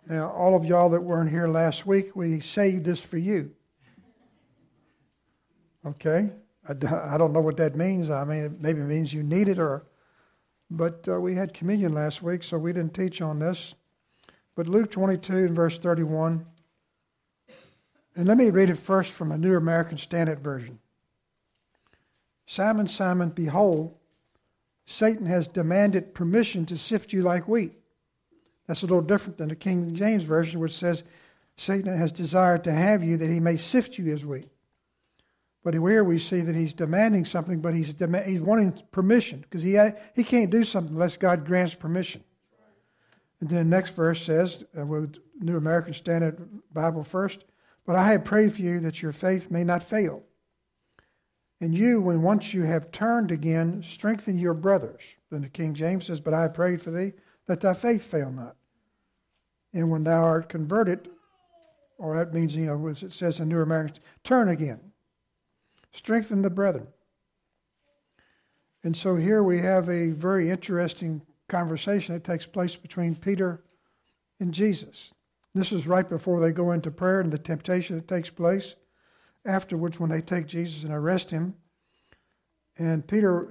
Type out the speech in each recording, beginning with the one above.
Now, all of y'all that weren't here last week, we saved this for you. Okay? I don't know what that means. I mean, maybe it means you need it, but we had communion last week, so we didn't teach on this. But Luke 22 and verse 31, and let me read it first from a New American Standard Version. Simon, Simon, behold, Satan has demanded permission to sift you like wheat. That's a little different than the King James Version, which says Satan has desired to have you that he may sift you as wheat. But here we see that he's demanding something, but he's wanting permission, because he can't do something unless God grants permission. And then the next verse says, with New American Standard Bible first, but I have prayed for you that your faith may not fail. And you, when once you have turned again, strengthen your brothers. Then the King James says, but I have prayed for thee that thy faith fail not. And when thou art converted, or that means, as it says in New American, turn again. Strengthen the brethren. And so here we have a very interesting conversation that takes place between Peter and Jesus. This is right before they go into prayer and the temptation that takes place. Afterwards, when they take Jesus and arrest him, and Peter,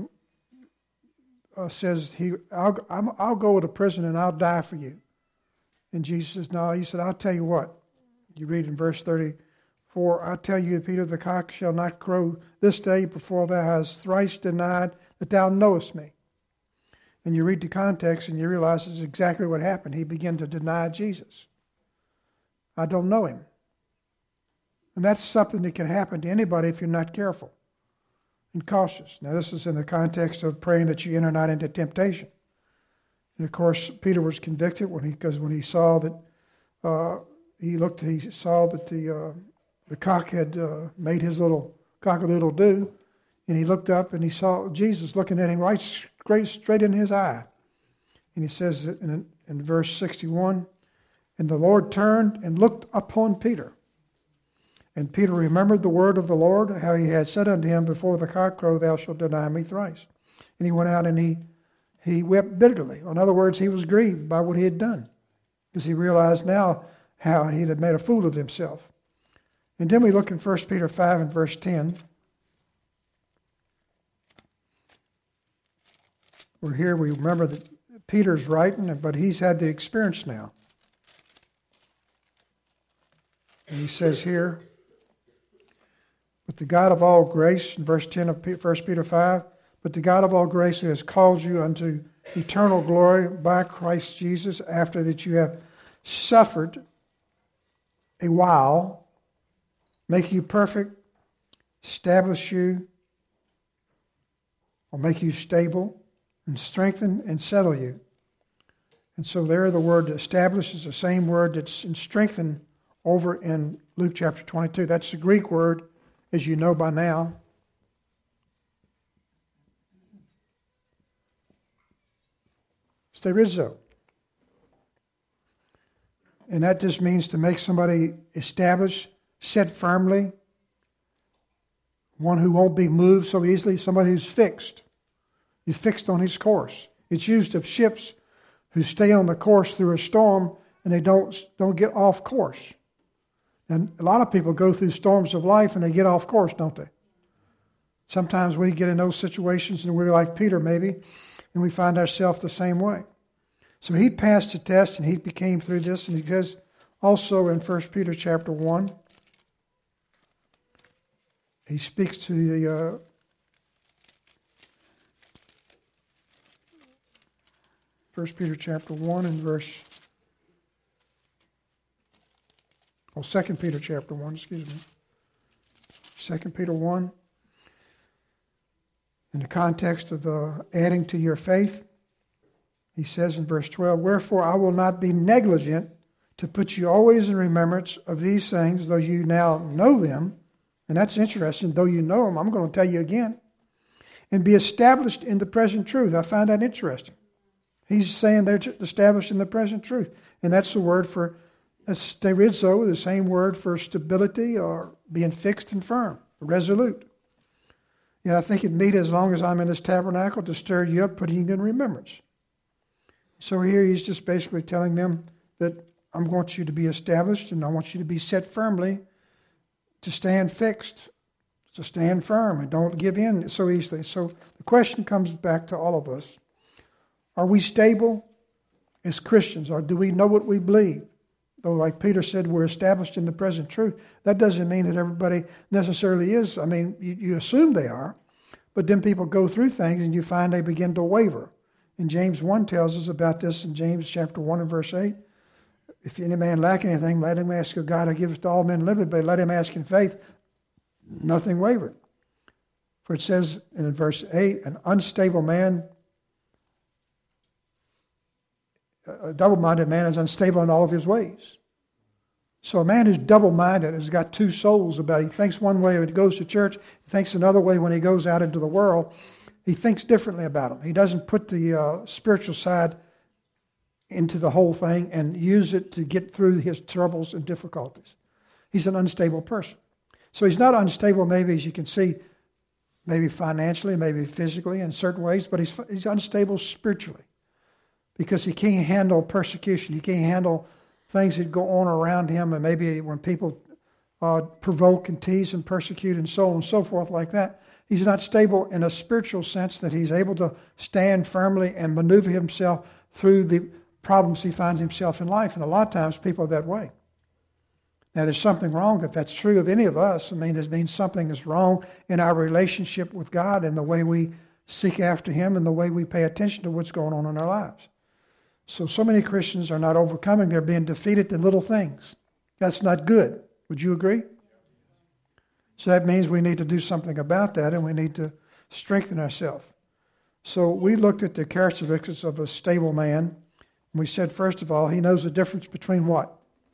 says, I'll go to prison and I'll die for you. And Jesus says, no. He said, I'll tell you what. You read in verse 34, I tell you, Peter, the cock shall not crow this day before thou hast thrice denied that thou knowest me. And you read the context and you realize it's exactly what happened. He began to deny Jesus. I don't know him. And that's something that can happen to anybody if you're not careful and cautious. Now, this is in the context of praying that you enter not into temptation. And of course, Peter was convicted because when he saw that he saw that the cock had made his little cock-a-doodle-doo, and he looked up and he saw Jesus looking at him right straight in his eye. And he says in verse 61, and the Lord turned and looked upon Peter. And Peter remembered the word of the Lord, how he had said unto him, before the cock crow, thou shalt deny me thrice. And he went out and he wept bitterly. In other words, he was grieved by what he had done, because he realized now how he had made a fool of himself. And then we look in 1 Peter 5 and verse 10. We're here, we remember that Peter's writing, but he's had the experience now. And he says here, but the God of all grace, in verse 10 of 1 Peter 5, but the God of all grace who has called you unto eternal glory by Christ Jesus, after that you have suffered a while, make you perfect, establish you, or make you stable, and strengthen and settle you. And so there the word establish is the same word that's in strengthen over in Luke chapter 22. That's the Greek word, as you know by now. Sterizo. And that just means to make somebody established, set firmly, one who won't be moved so easily, somebody who's fixed. He's fixed on his course. It's used of ships who stay on the course through a storm and they don't get off course. And a lot of people go through storms of life and they get off course, don't they? Sometimes we get in those situations and we're like Peter maybe, and we find ourselves the same way. So he passed the test and he became through this. And he says also in 1 Peter chapter 1, he speaks to the 1 Peter chapter 1 and verse 2 Peter chapter 1, 2 Peter 1, in the context of adding to your faith, he says in verse 12, wherefore I will not be negligent to put you always in remembrance of these things, though you now know them. And that's interesting. Though you know them, I'm going to tell you again. And be established in the present truth. I find that interesting. He's saying they're established in the present truth. And that's the word for sterizo, the same word for stability or being fixed and firm, resolute. Yet I think it meet as long as I'm in this tabernacle to stir you up, putting you in remembrance. So here he's just basically telling them that I want you to be established, and I want you to be set firmly, to stand fixed, to stand firm, and don't give in so easily. So the question comes back to all of us. Are we stable as Christians, or do we know what we believe? Though, like Peter said, we're established in the present truth. That doesn't mean that everybody necessarily is. I mean, you assume they are, but then people go through things and you find they begin to waver. And James 1 tells us about this in James chapter 1 and verse 8. If any man lack anything, let him ask of God who giveth to all men liberally, but let him ask in faith, nothing wavered. For it says in verse 8, an unstable man, a double-minded man is unstable in all of his ways. So a man who's double-minded has got two souls about it. He thinks one way when he goes to church, he thinks another way when he goes out into the world. He thinks differently about him. He doesn't put the spiritual side into the whole thing and use it to get through his troubles and difficulties. He's an unstable person. So he's not unstable, maybe, as you can see, maybe financially, maybe physically in certain ways, but he's unstable spiritually because he can't handle persecution. He can't handle things that go on around him, and maybe when people provoke and tease and persecute and so on and so forth like that. He's not stable in a spiritual sense that he's able to stand firmly and maneuver himself through the problems he finds himself in life. And a lot of times people are that way. Now, there's something wrong if that's true of any of us. I mean, it means something is wrong in our relationship with God and the way we seek after Him and the way we pay attention to what's going on in our lives. So many Christians are not overcoming. They're being defeated in little things. That's not good. Would you agree? So that means we need to do something about that, and we need to strengthen ourselves. So we looked at the characteristics of a stable man. And we said, first of all, he knows the difference between what?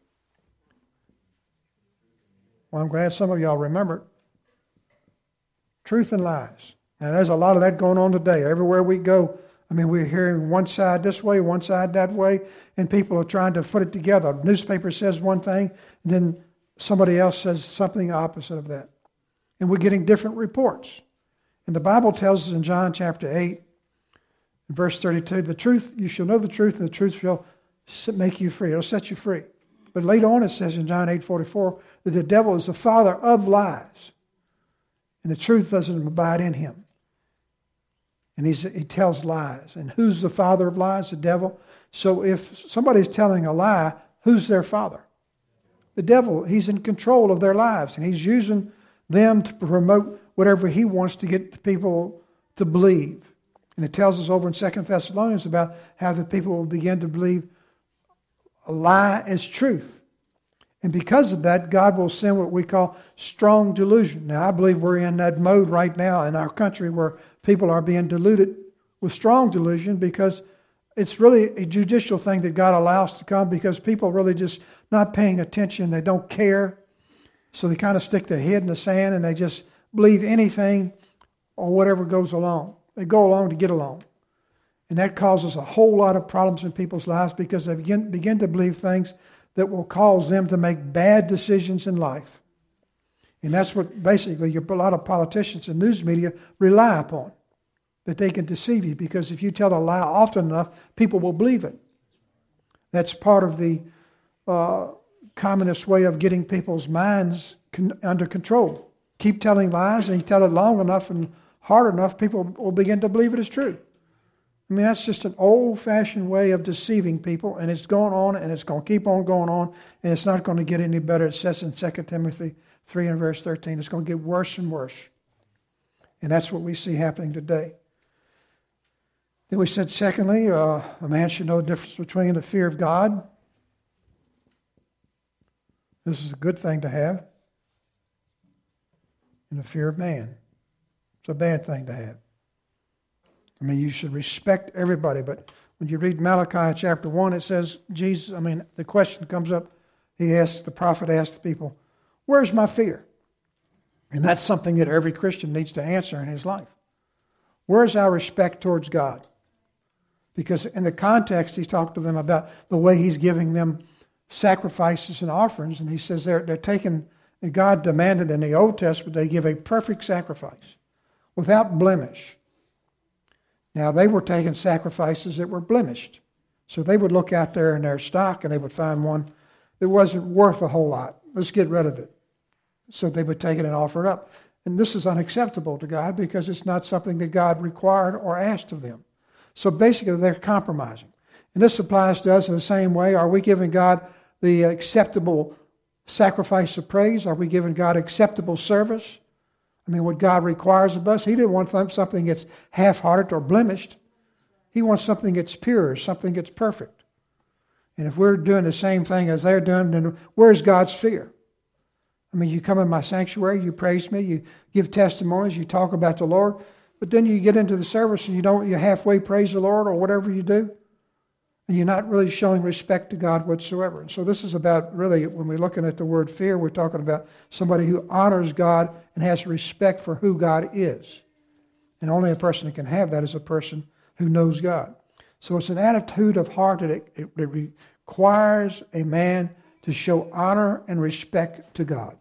Well, I'm glad some of y'all remember it. Truth and lies. Now, there's a lot of that going on today. Everywhere we go, I mean, we're hearing one side this way, one side that way, and people are trying to put it together. The newspaper says one thing, and then somebody else says something opposite of that. And we're getting different reports. And the Bible tells us in John chapter 8, verse 32, the truth, you shall know the truth, and the truth shall make you free. It'll set you free. But later on it says in John 8:44 that the devil is the father of lies. And the truth doesn't abide in him. And he tells lies. And who's the father of lies? The devil. So if somebody's telling a lie, who's their father? The devil. He's in control of their lives. And he's using them to promote whatever he wants to get people to believe. And it tells us over in 2 Thessalonians about how the people will begin to believe a lie as truth. And because of that, God will send what we call strong delusion. Now, I believe we're in that mode right now in our country where people are being deluded with strong delusion because it's really a judicial thing that God allows to come because people are really just not paying attention. They don't care. So they kind of stick their head in the sand and they just believe anything or whatever goes along. They go along to get along. And that causes a whole lot of problems in people's lives because they begin to believe things that will cause them to make bad decisions in life. And that's what basically a lot of politicians and news media rely upon, that they can deceive you because if you tell a lie often enough, people will believe it. That's part of the communist way of getting people's minds under control. Keep telling lies, and you tell it long enough and hard enough, people will begin to believe it is true. I mean, that's just an old-fashioned way of deceiving people, and it's going on, and it's going to keep on going on, and it's not going to get any better. It says in 2 Timothy 3 and verse 13, it's going to get worse and worse. And that's what we see happening today. Then we said, secondly, a man should know the difference between the fear of God. This is a good thing to have. And the fear of man. It's a bad thing to have. I mean, you should respect everybody, but when you read Malachi chapter 1, it says, the question comes up, the prophet asks the people, where's my fear? And that's something that every Christian needs to answer in his life. Where's our respect towards God? Because in the context, he's talked to them about the way he's giving them sacrifices and offerings, and he says they're taking, and God demanded in the Old Testament they give a perfect sacrifice without blemish. Now, they were taking sacrifices that were blemished. So they would look out there in their stock and they would find one that wasn't worth a whole lot. Let's get rid of it. So they would take it and offer it up. And this is unacceptable to God because it's not something that God required or asked of them. So basically they're compromising. And this applies to us in the same way. Are we giving God the acceptable sacrifice of praise? Are we giving God acceptable service? I mean, what God requires of us, He didn't want something that's half-hearted or blemished. He wants something that's pure, something that's perfect. And if we're doing the same thing as they're doing, then where's God's fear? I mean, you come in my sanctuary, you praise me, you give testimonies, you talk about the Lord, but then you get into the service and you halfway praise the Lord or whatever you do, and you're not really showing respect to God whatsoever. And so this is about really, when we're looking at the word fear, we're talking about somebody who honors God and has respect for who God is. And only a person that can have that is a person who knows God. So it's an attitude of heart that it requires a man to show honor and respect to God.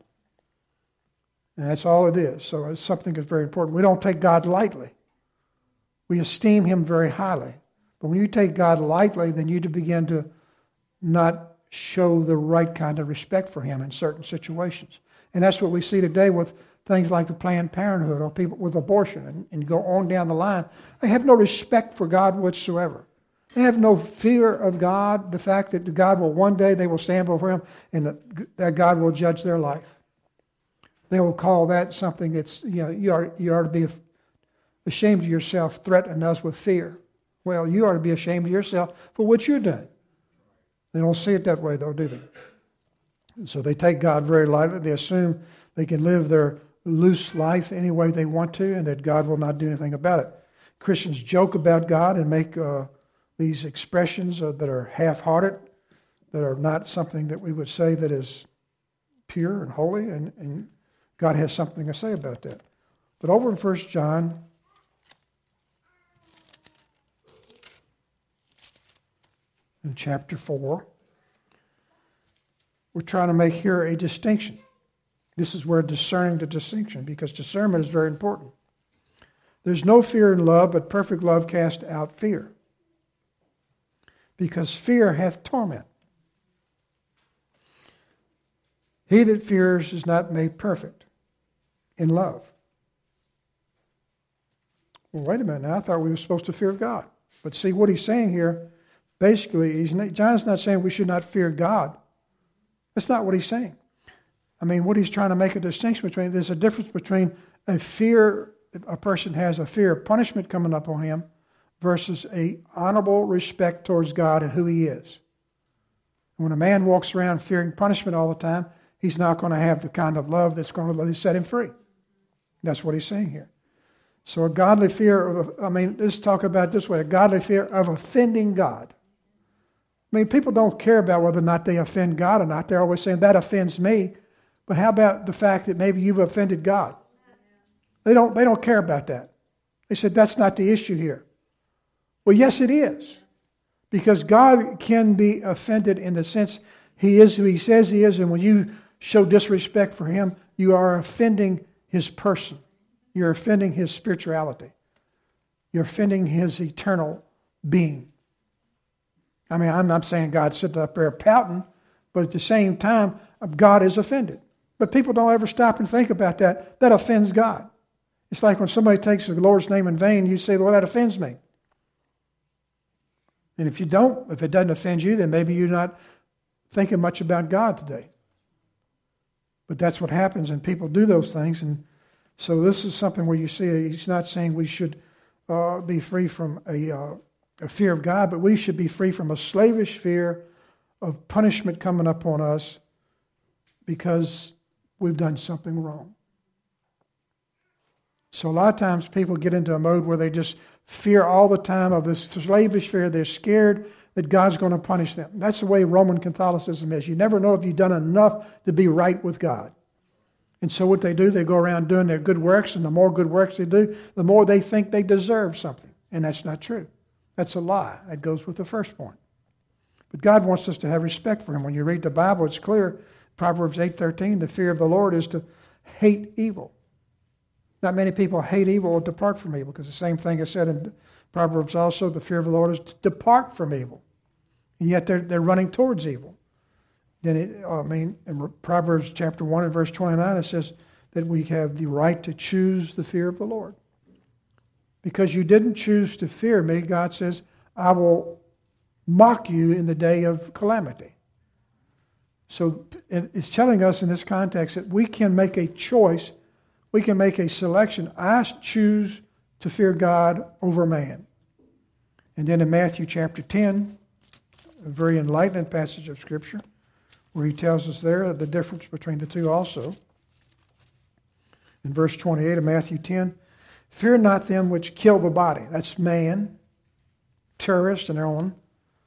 And that's all it is. So it's something that's very important. We don't take God lightly. We esteem Him very highly. But when you take God lightly, then you begin to not show the right kind of respect for Him in certain situations. And that's what we see today with things like the Planned Parenthood or people with abortion and go on down the line. They have no respect for God whatsoever. They have no fear of God, the fact that God will one day, they will stand before Him and that God will judge their life. They will call that something that's, you ought to be ashamed of yourself, threatening us with fear. Well, you ought to be ashamed of yourself for what you're doing. They don't see it that way, though, do they? And so they take God very lightly. They assume they can live their loose life any way they want to and that God will not do anything about it. Christians joke about God and make these expressions that are half-hearted, that are not something that we would say that is pure and holy, and God has something to say about that. But over in 1 John, in chapter 4, we're trying to make here a distinction. This is where discerning the distinction, because discernment is very important. There's no fear in love, but perfect love casts out fear, because fear hath torment. He that fears is not made perfect in love. Well, wait a minute now. I thought we were supposed to fear God. But see what he's saying here, basically, John's not saying we should not fear God. That's not what he's saying. I mean, what he's trying to make a distinction between, there's a difference between a fear, a person has a fear of punishment coming up on him, versus a honorable respect towards God and who He is. When a man walks around fearing punishment all the time, he's not going to have the kind of love that's going to set him free. That's what he's saying here. So a godly fear let's talk about it this way, a godly fear of offending God. I mean, people don't care about whether or not they offend God or not. They're always saying, that offends me. But how about the fact that maybe you've offended God? They don't care about that. They said, that's not the issue here. Well, yes, it is. Because God can be offended in the sense He is who He says He is, and when you show disrespect for Him, you are offending His person. You're offending His spirituality. You're offending His eternal being. I mean, I'm not saying God's sitting up there pouting, but at the same time, God is offended. But people don't ever stop and think about that. That offends God. It's like when somebody takes the Lord's name in vain, you say, well, that offends me. And if it doesn't offend you, then maybe you're not thinking much about God today. But that's what happens, and people do those things. And so this is something where you see he's not saying we should be free from a fear of God, but we should be free from a slavish fear of punishment coming upon us because we've done something wrong. So a lot of times people get into a mode where they just fear all the time of this slavish fear. They're scared that God's going to punish them. That's the way Roman Catholicism is. You never know if you've done enough to be right with God. And so what they do, they go around doing their good works, and the more good works they do, the more they think they deserve something. And that's not true. That's a lie. That goes with the first point. But God wants us to have respect for Him. When you read the Bible, it's clear. Proverbs 8:13, the fear of the Lord is to hate evil. Not many people hate evil or depart from evil, because the same thing is said in Proverbs also, the fear of the Lord is to depart from evil. and yet they're running towards evil. Then in Proverbs chapter 1 and verse 29, it says that we have the right to choose the fear of the Lord. Because you didn't choose to fear me, God says, I will mock you in the day of calamity. So it's telling us in this context that we can make a choice, we can make a selection. I choose to fear God over man. And then in Matthew chapter 10, a very enlightening passage of Scripture, where he tells us there the difference between the two also. In verse 28 of Matthew 10, fear not them which kill the body. That's man, terrorists and their own.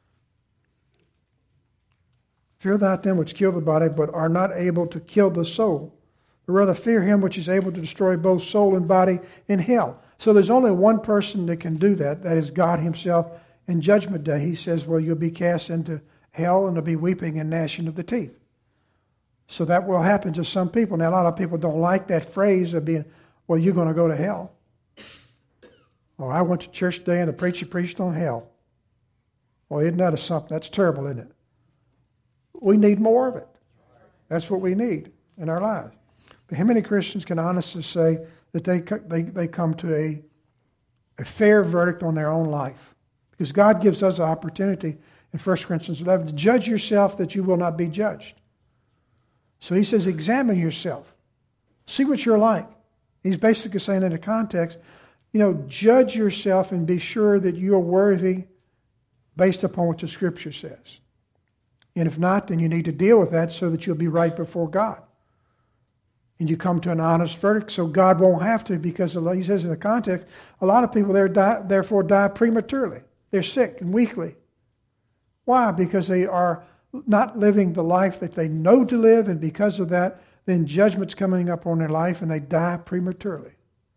Fear not them which kill the body, but are not able to kill the soul. But rather fear him which is able to destroy both soul and body in hell. So there's only one person that can do that. That is God himself. In Judgment Day, he says, well, you'll be cast into hell and there'll be weeping and gnashing of the teeth. So that will happen to some people. Now, a lot of people don't like that phrase of being, well, you're going to go to hell. Oh, I went to church today and the preacher preached on hell. Well, isn't that something? That's terrible, isn't it? We need more of it. That's what we need in our lives. But how many Christians can honestly say that they come to a fair verdict on their own life? Because God gives us an opportunity in 1 Corinthians 11 to judge yourself that you will not be judged. So he says, examine yourself. See what you're like. He's basically saying in the context, judge yourself and be sure that you are worthy based upon what the Scripture says. And if not, then you need to deal with that so that you'll be right before God. And you come to an honest verdict so God won't have to, because he says in the context, a lot of people therefore die prematurely. They're sick and weakly. Why? Because they are not living the life that they know to live, and because of that, then judgment's coming up on their life and they die prematurely.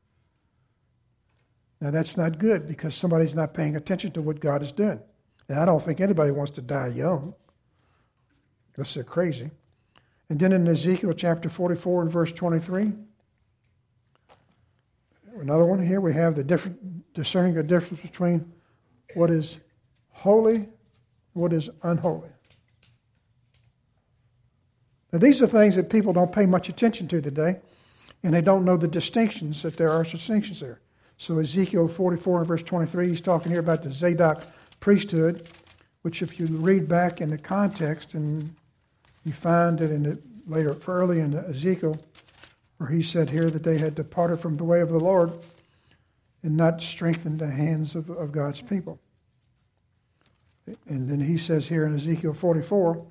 Now that's not good, because somebody's not paying attention to what God is doing. And I don't think anybody wants to die young, unless they're crazy. And then in Ezekiel chapter 44 and verse 23, another one here, we have discerning the difference between what is holy and what is unholy. Now, these are things that people don't pay much attention to today, and they don't know the distinctions, that there are distinctions there. So Ezekiel 44 and verse 23, he's talking here about the Zadok priesthood, which if you read back in the context, and you find that early in Ezekiel, where he said here that they had departed from the way of the Lord and not strengthened the hands of God's people. And then he says here in Ezekiel 44,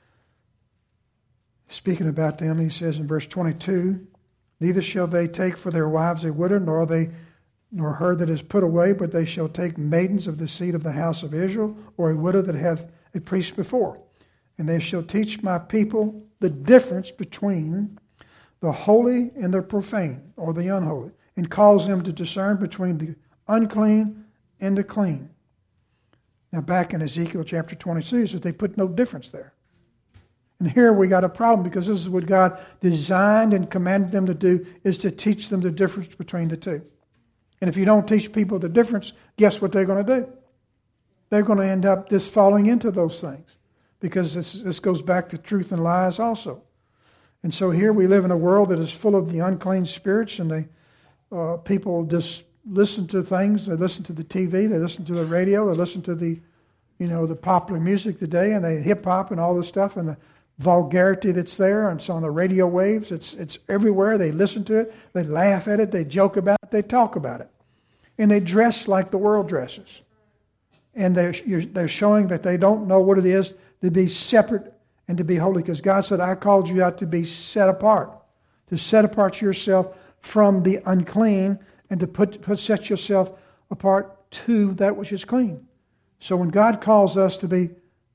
speaking about them, he says in verse 22, neither shall they take for their wives a widow, nor her that is put away, but they shall take maidens of the seed of the house of Israel, or a widow that hath a priest before. And they shall teach my people the difference between the holy and the profane, or the unholy, and cause them to discern between the unclean and the clean. Now back in Ezekiel chapter 22, it says they put no difference there. And here we got a problem, because this is what God designed and commanded them to do, is to teach them the difference between the two. And if you don't teach people the difference, guess what they're going to do? They're going to end up just falling into those things, because this goes back to truth and lies also. And so here we live in a world that is full of the unclean spirits, and people just listen to things. They listen to the TV, they listen to the radio, they listen to the popular music today, and the hip hop and all this stuff, and the vulgarity that's there, and it's on the radio waves. It's everywhere. They listen to it, they laugh at it, they joke about it, they talk about it, and they dress like the world dresses. And they're showing that they don't know what it is to be separate and to be holy, because God said, I called you out to be set apart, to set apart yourself from the unclean, and to set yourself apart to that which is clean. So when God calls us to be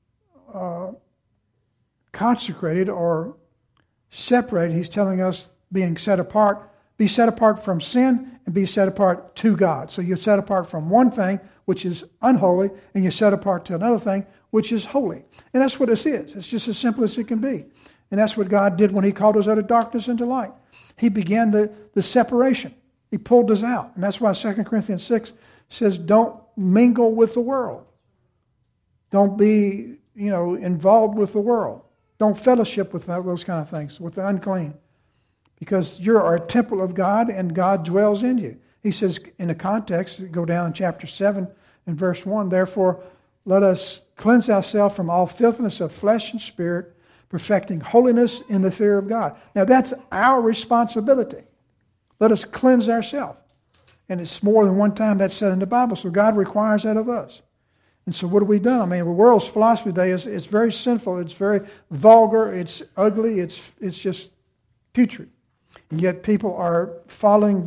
consecrated or separated, He's telling us being set apart, be set apart from sin and be set apart to God. So you're set apart from one thing, which is unholy, and you're set apart to another thing, which is holy. And that's what this is. It's just as simple as it can be. And that's what God did when He called us out of darkness into light. He began the separation. He pulled us out. And that's why 2 Corinthians 6 says, don't mingle with the world. Don't be, involved with the world. Don't fellowship with those kind of things, with the unclean. Because you are a temple of God and God dwells in you. He says in the context, go down in chapter 7 and verse 1, therefore let us cleanse ourselves from all filthiness of flesh and spirit, perfecting holiness in the fear of God. Now that's our responsibility. Let us cleanse ourselves. And it's more than one time that's said in the Bible, so God requires that of us. And so what have we done? I mean, the world's philosophy today is very sinful, it's very vulgar, it's ugly, it's just putrid. And yet people are following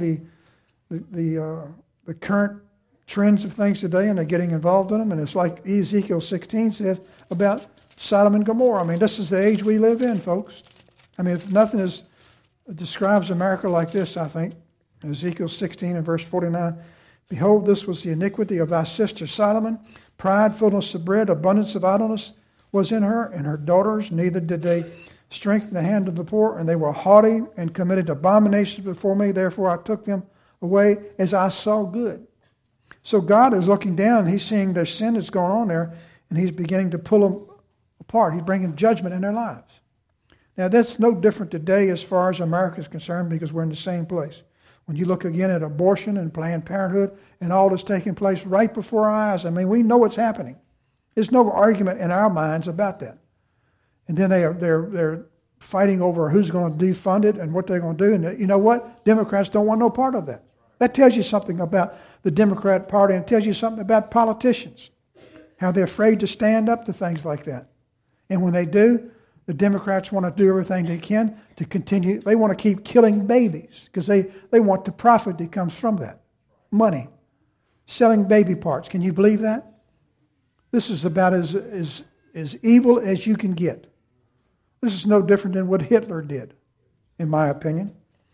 the current trends of things today, and they're getting involved in them. And it's like Ezekiel 16 says about Sodom and Gomorrah. I mean, this is the age we live in, folks. I mean, if nothing describes America like this, I think. Ezekiel 16 and verse 49, behold, this was the iniquity of thy sister Sodom. Pride, fullness of bread, abundance of idleness was in her, and her daughters, neither did they strengthen the hand of the poor, and they were haughty and committed abominations before me. Therefore I took them away as I saw good. So God is looking down, and he's seeing their sin that's going on there, and he's beginning to pull them apart. He's bringing judgment in their lives. Now that's no different today as far as America is concerned, because we're in the same place. When you look again at abortion and Planned Parenthood and all that's taking place right before our eyes, I mean, we know what's happening. There's no argument in our minds about that. And then they're fighting over who's going to defund it and what they're going to do. And you know what? Democrats don't want no part of that. That tells you something about the Democrat Party, and tells you something about politicians, how they're afraid to stand up to things like that. And when they do, the Democrats want to do everything they can to continue. They want to keep killing babies because they want the profit that comes from that. Money. Selling baby parts. Can you believe that? This is about as evil as you can get. This is no different than what Hitler did, in my opinion.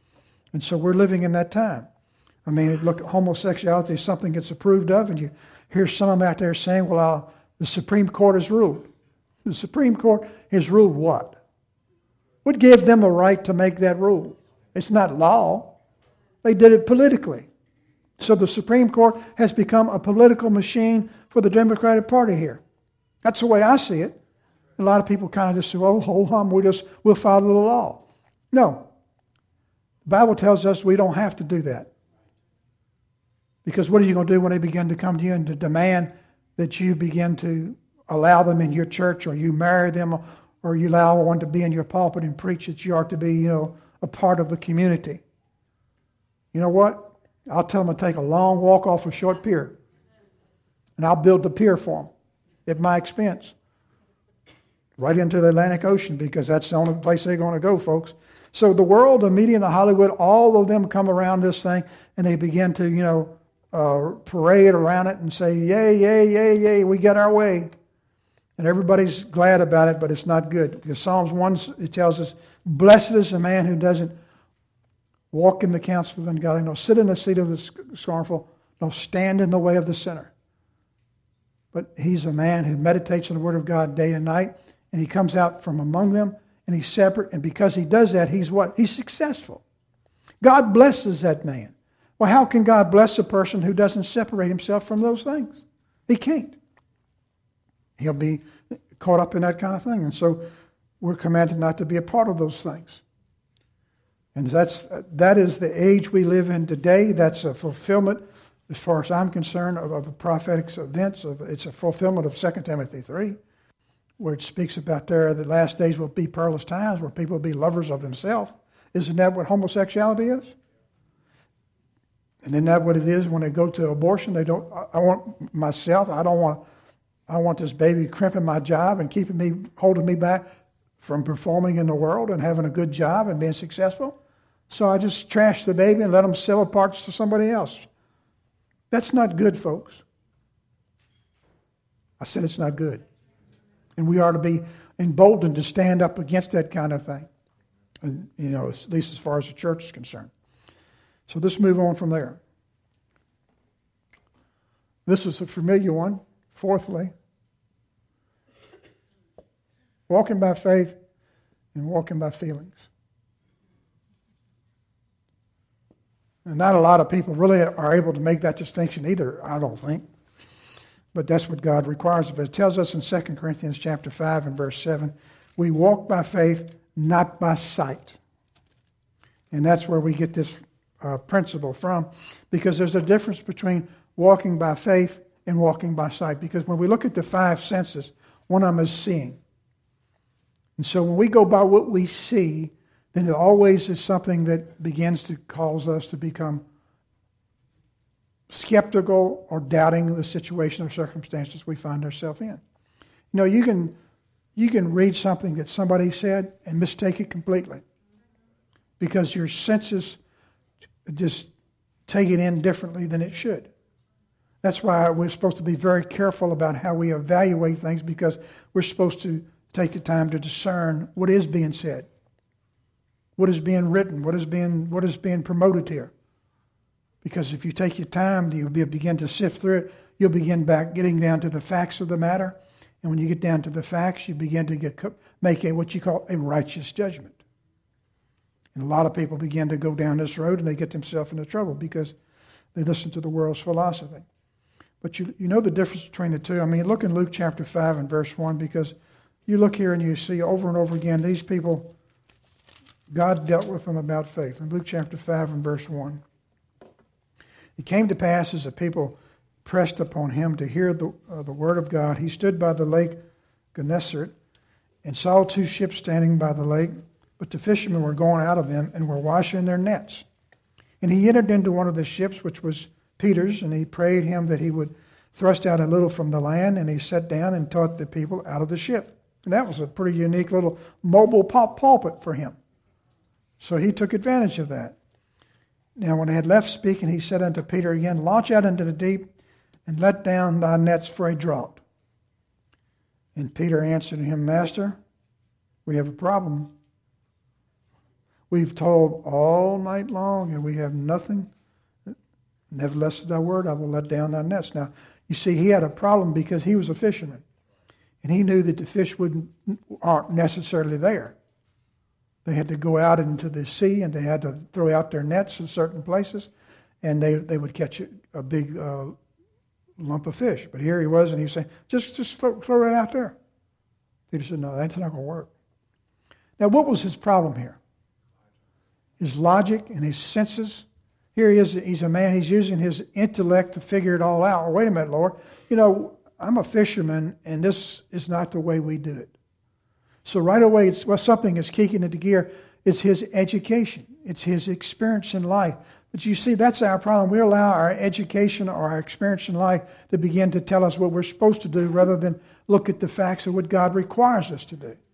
And so we're living in that time. I mean, look, homosexuality is something that's approved of, and you hear some of them out there saying, well, the Supreme Court has ruled. The Supreme Court has ruled what? What gave them a right to make that rule? It's not law. They did it politically. So the Supreme Court has become a political machine for the Democratic Party here. That's the way I see it. A lot of people kind of just say, oh, hold on, we'll follow the law. No. The Bible tells us we don't have to do that. Because what are you going to do when they begin to come to you and to demand that you begin to allow them in your church, or you marry them, or you allow one to be in your pulpit and preach that you are to be, a part of the community? You know what? I'll tell them to take a long walk off a short pier. And I'll build the pier for them at my expense. Right into the Atlantic Ocean, because that's the only place they're going to go, folks. So the world, the media, and the Hollywood, all of them come around this thing, and they begin to, parade around it and say, yay, yay, yay, yay, we get our way. And everybody's glad about it, but it's not good. Because Psalms 1, it tells us, blessed is the man who doesn't walk in the counsel of the ungodly, nor sit in the seat of the scornful, nor stand in the way of the sinner. But he's a man who meditates on the word of God day and night, and he comes out from among them, and he's separate, and because he does that, he's what? He's successful. God blesses that man. Well, how can God bless a person who doesn't separate himself from those things? He can't. He'll be caught up in that kind of thing. And so we're commanded not to be a part of those things. And that is the age we live in today. That's a fulfillment, as far as I'm concerned, of prophetic events. It's a fulfillment of 2 Timothy 3, where it speaks about the last days will be perilous times, where people will be lovers of themselves. Isn't that what homosexuality is? And isn't that what it is when they go to abortion? I want myself. I want this baby crimping my job and holding me back from performing in the world and having a good job and being successful. So I just trash the baby and let them sell parts to somebody else. That's not good, folks. I said it's not good. And we are to be emboldened to stand up against that kind of thing. And, at least as far as the church is concerned. So let's move on from there. This is a familiar one. Fourthly, walking by faith and walking by feelings. And not a lot of people really are able to make that distinction either, I don't think. But that's what God requires of us. It tells us in 2 Corinthians chapter 5 and verse 7, we walk by faith, not by sight. And that's where we get this principle from, because there's a difference between walking by faith and walking by sight. Because when we look at the five senses, one of them is seeing. And so when we go by what we see, then it always is something that begins to cause us to become skeptical or doubting the situation or circumstances we find ourselves in. You know, you can read something that somebody said and mistake it completely because your senses just take it in differently than it should. That's why we're supposed to be very careful about how we evaluate things, because we're supposed to take the time to discern what is being said, what is being written, what is being promoted here. Because if you take your time, you'll begin to sift through it. You'll begin back getting down to the facts of the matter. And when you get down to the facts, you begin to make what you call a righteous judgment. And a lot of people begin to go down this road and they get themselves into trouble because they listen to the world's philosophy. But you know the difference between the two. I mean, look in Luke chapter 5 and verse 1, because you look here and you see over and over again, these people, God dealt with them about faith. In Luke chapter 5 and verse 1. It came to pass as the people pressed upon him to hear the word of God, he stood by the lake Gennesaret and saw two ships standing by the lake, but the fishermen were going out of them and were washing their nets. And he entered into one of the ships, which was Peter's, and he prayed him that he would thrust out a little from the land, and he sat down and taught the people out of the ship. And that was a pretty unique little mobile pulpit for him. So he took advantage of that. Now when they had left speaking, he said unto Peter again, launch out into the deep, and let down thy nets for a draught. And Peter answered him, Master, we have a problem. We've toiled all night long, and we have nothing. Nevertheless, at thy word, I will let down thy nets. Now, you see, he had a problem because he was a fisherman. And he knew that the fish aren't necessarily there. They had to go out into the sea, and they had to throw out their nets in certain places, and they would catch a big lump of fish. But here he was, and he was saying, just throw it out there. Peter said, no, that's not going to work. Now, what was his problem here? His logic and his senses. Here he is, he's a man, he's using his intellect to figure it all out. Well, wait a minute, Lord. You know, I'm a fisherman, and this is not the way we do it. So right away, something is kicking into gear. It's his education. It's his experience in life. But you see, that's our problem. We allow our education or our experience in life to begin to tell us what we're supposed to do rather than look at the facts of what God requires us to do.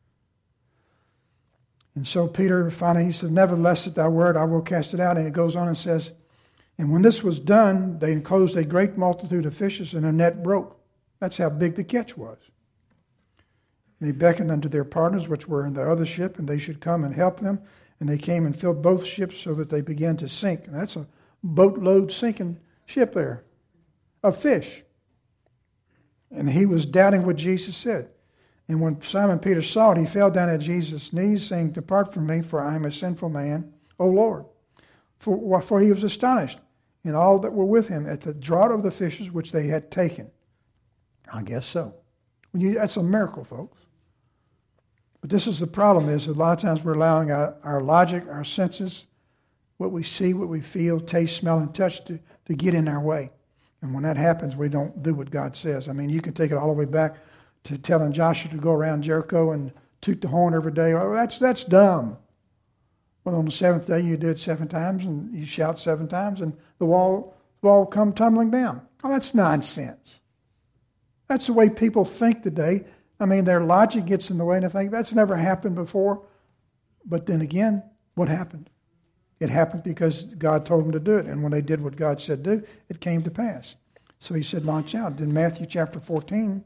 And so Peter finally, he said, nevertheless, at thy word, I will cast it out. And it goes on and says, and when this was done, they enclosed a great multitude of fishes, and a net broke. That's how big the catch was. And they beckoned unto their partners, which were in the other ship, and they should come and help them. And they came and filled both ships so that they began to sink. And that's a boatload sinking ship there of fish. And he was doubting what Jesus said. And when Simon Peter saw it, he fell down at Jesus' knees, saying, depart from me, for I am a sinful man, O Lord. For he was astonished, and all that were with him, at the draught of the fishes which they had taken. I guess so. That's a miracle, folks. But this is the problem, is a lot of times we're allowing our logic, our senses, what we see, what we feel, taste, smell, and touch to get in our way. And when that happens, we don't do what God says. I mean, you can take it all the way back to telling Joshua to go around Jericho and toot the horn every day. Oh, that's dumb. Well, on the seventh day, you do it 7 times, and you shout 7 times, and the wall come tumbling down. Oh, that's nonsense. That's the way people think today. I mean, their logic gets in the way, and they think that's never happened before. But then again, what happened? It happened because God told them to do it, and when they did what God said do, it came to pass. So he said, launch out. In Matthew chapter 14.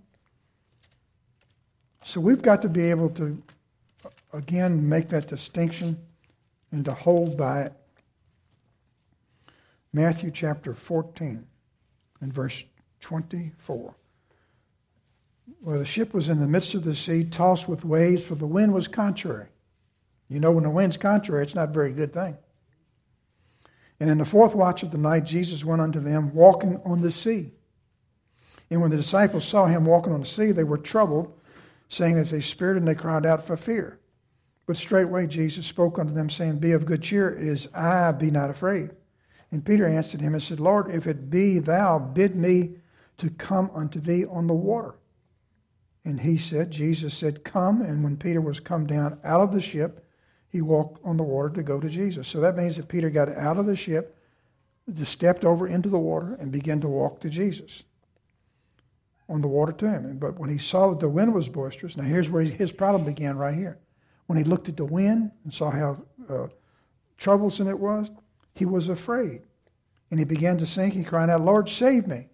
So we've got to be able to, again, make that distinction and to hold by it. Matthew chapter 14 and verse 24. Well, the ship was in the midst of the sea, tossed with waves, for the wind was contrary. You know, when the wind's contrary, it's not a very good thing. And in the 4th watch of the night, Jesus went unto them, walking on the sea. And when the disciples saw him walking on the sea, they were troubled, saying as a spirit, and they cried out for fear. But straightway Jesus spoke unto them, saying, Be of good cheer, it is I, be not afraid. And Peter answered him and said, Lord, if it be thou, bid me to come unto thee on the water. And Jesus said, Come. And when Peter was come down out of the ship, he walked on the water to go to Jesus. So that means that Peter got out of the ship, just stepped over into the water, and began to walk to Jesus on the water to him. But when he saw that the wind was boisterous, now here's where his problem began right here. When he looked at the wind and saw how troublesome it was, he was afraid. And he began to sink. He cried out, Lord, save me.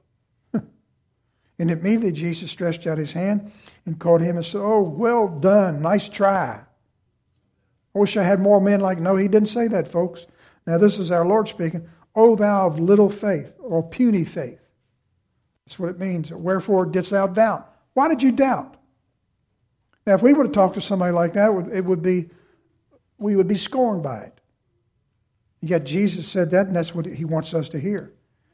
And immediately Jesus stretched out his hand and caught him and said, Oh, well done. Nice try. I wish I had more men like, no, he didn't say that, folks. Now this is our Lord speaking. O thou of little faith, or puny faith. That's what it means. Wherefore didst thou doubt? Why did you doubt? Now if we would have talked to somebody like that, we would be scorned by it. Yet Jesus said that, and that's what he wants us to hear.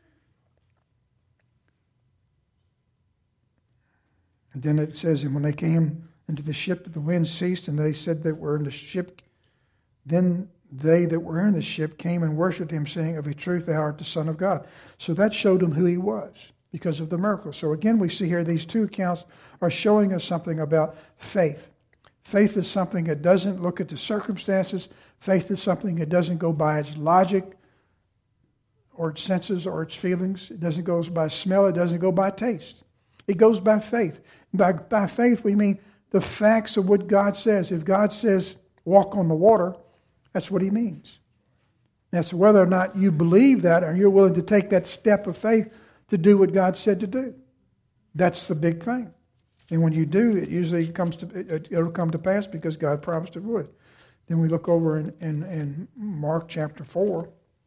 And then it says, and when they came into the ship, the wind ceased, and they said that were in the ship. Then they that were in the ship came and worshipped him, saying, Of a truth thou art the Son of God. So that showed him who he was because of the miracle. So again, we see here these two accounts are showing us something about faith. Faith is something that doesn't look at the circumstances. Faith is something that doesn't go by its logic or its senses or its feelings. It doesn't go by smell. It doesn't go by taste. It goes by faith. By faith, we mean the facts of what God says. If God says, walk on the water, that's what he means. That's whether or not you believe that or you're willing to take that step of faith to do what God said to do. That's the big thing. And when you do, it usually it'll come to pass because God promised it would. Then we look over in Mark chapter 4.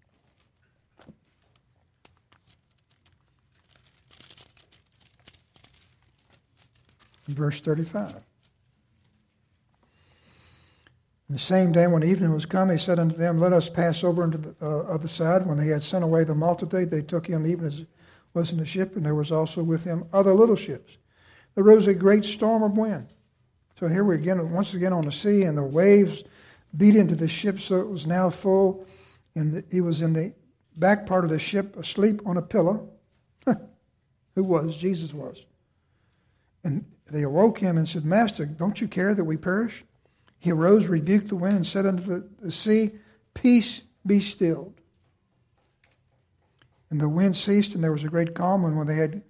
Verse 35. And the same day when evening was come, he said unto them, Let us pass over unto the other side. When they had sent away the multitude, they took him even as was in the ship, and there was also with him other little ships. There rose a great storm of wind. So here we again, once again on the sea, and the waves beat into the ship, so it was now full. And he was in the back part of the ship, asleep on a pillow. Who was? Jesus was. And they awoke him and said, Master, don't you care that we perish? He arose, rebuked the wind, and said unto the sea, Peace, be stilled. And the wind ceased, and there was a great calm. And when they had,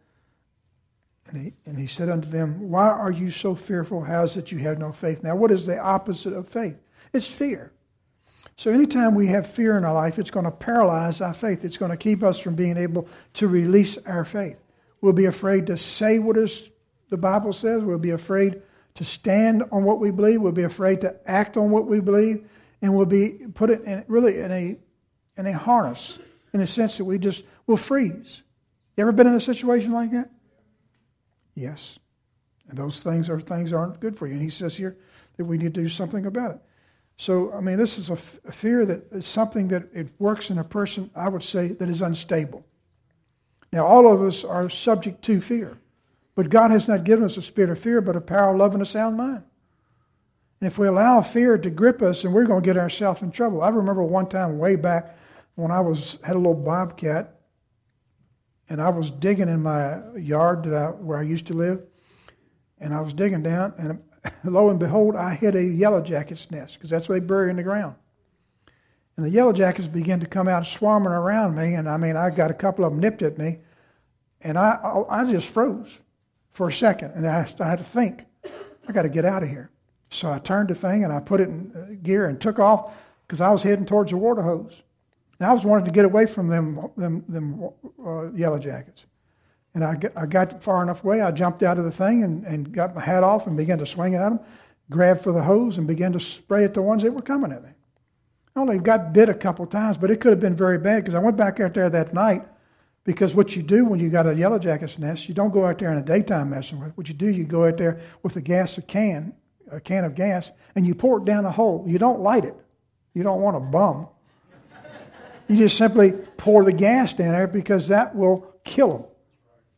and he said unto them, Why are you so fearful? How is it you have no faith? Now, what is the opposite of faith? It's fear. So anytime we have fear in our life, it's going to paralyze our faith. It's going to keep us from being able to release our faith. We'll be afraid to say what the Bible says. We'll be afraid to stand on what we believe. We'll be afraid to act on what we believe. And we'll be put in a harness, in a sense that we'll freeze. You ever been in a situation like that? Yes. And those things aren't good for you. And he says here that we need to do something about it. So, I mean, this is a fear that is something that it works in a person, I would say, that is unstable. Now, all of us are subject to fear. But God has not given us a spirit of fear, but a power of love and a sound mind. And if we allow fear to grip us, then we're going to get ourselves in trouble. I remember one time way back when I had a little bobcat, and I was digging in my yard where I used to live, and I was digging down, and lo and behold, I hit a yellow jacket's nest, because that's what they bury in the ground. And the yellow jackets began to come out swarming around me, and I got a couple of them nipped at me, and I just froze for a second, and I had to think, I got to get out of here. So I turned the thing, and I put it in gear and took off, because I was heading towards the water hose. And I was wanting to get away from them yellow jackets. And I got far enough away, I jumped out of the thing and got my hat off and began to swing at them, grabbed for the hose and began to spray at the ones that were coming at me. I only got bit a couple times, but it could have been very bad, because I went back out there that night, because what you do when you got a yellow jacket's nest, you don't go out there in the daytime messing with it. What you do, you go out there with a can of gas, and you pour it down a hole. You don't light it. You don't want to bum. You just simply pour the gas down there, because that will kill them.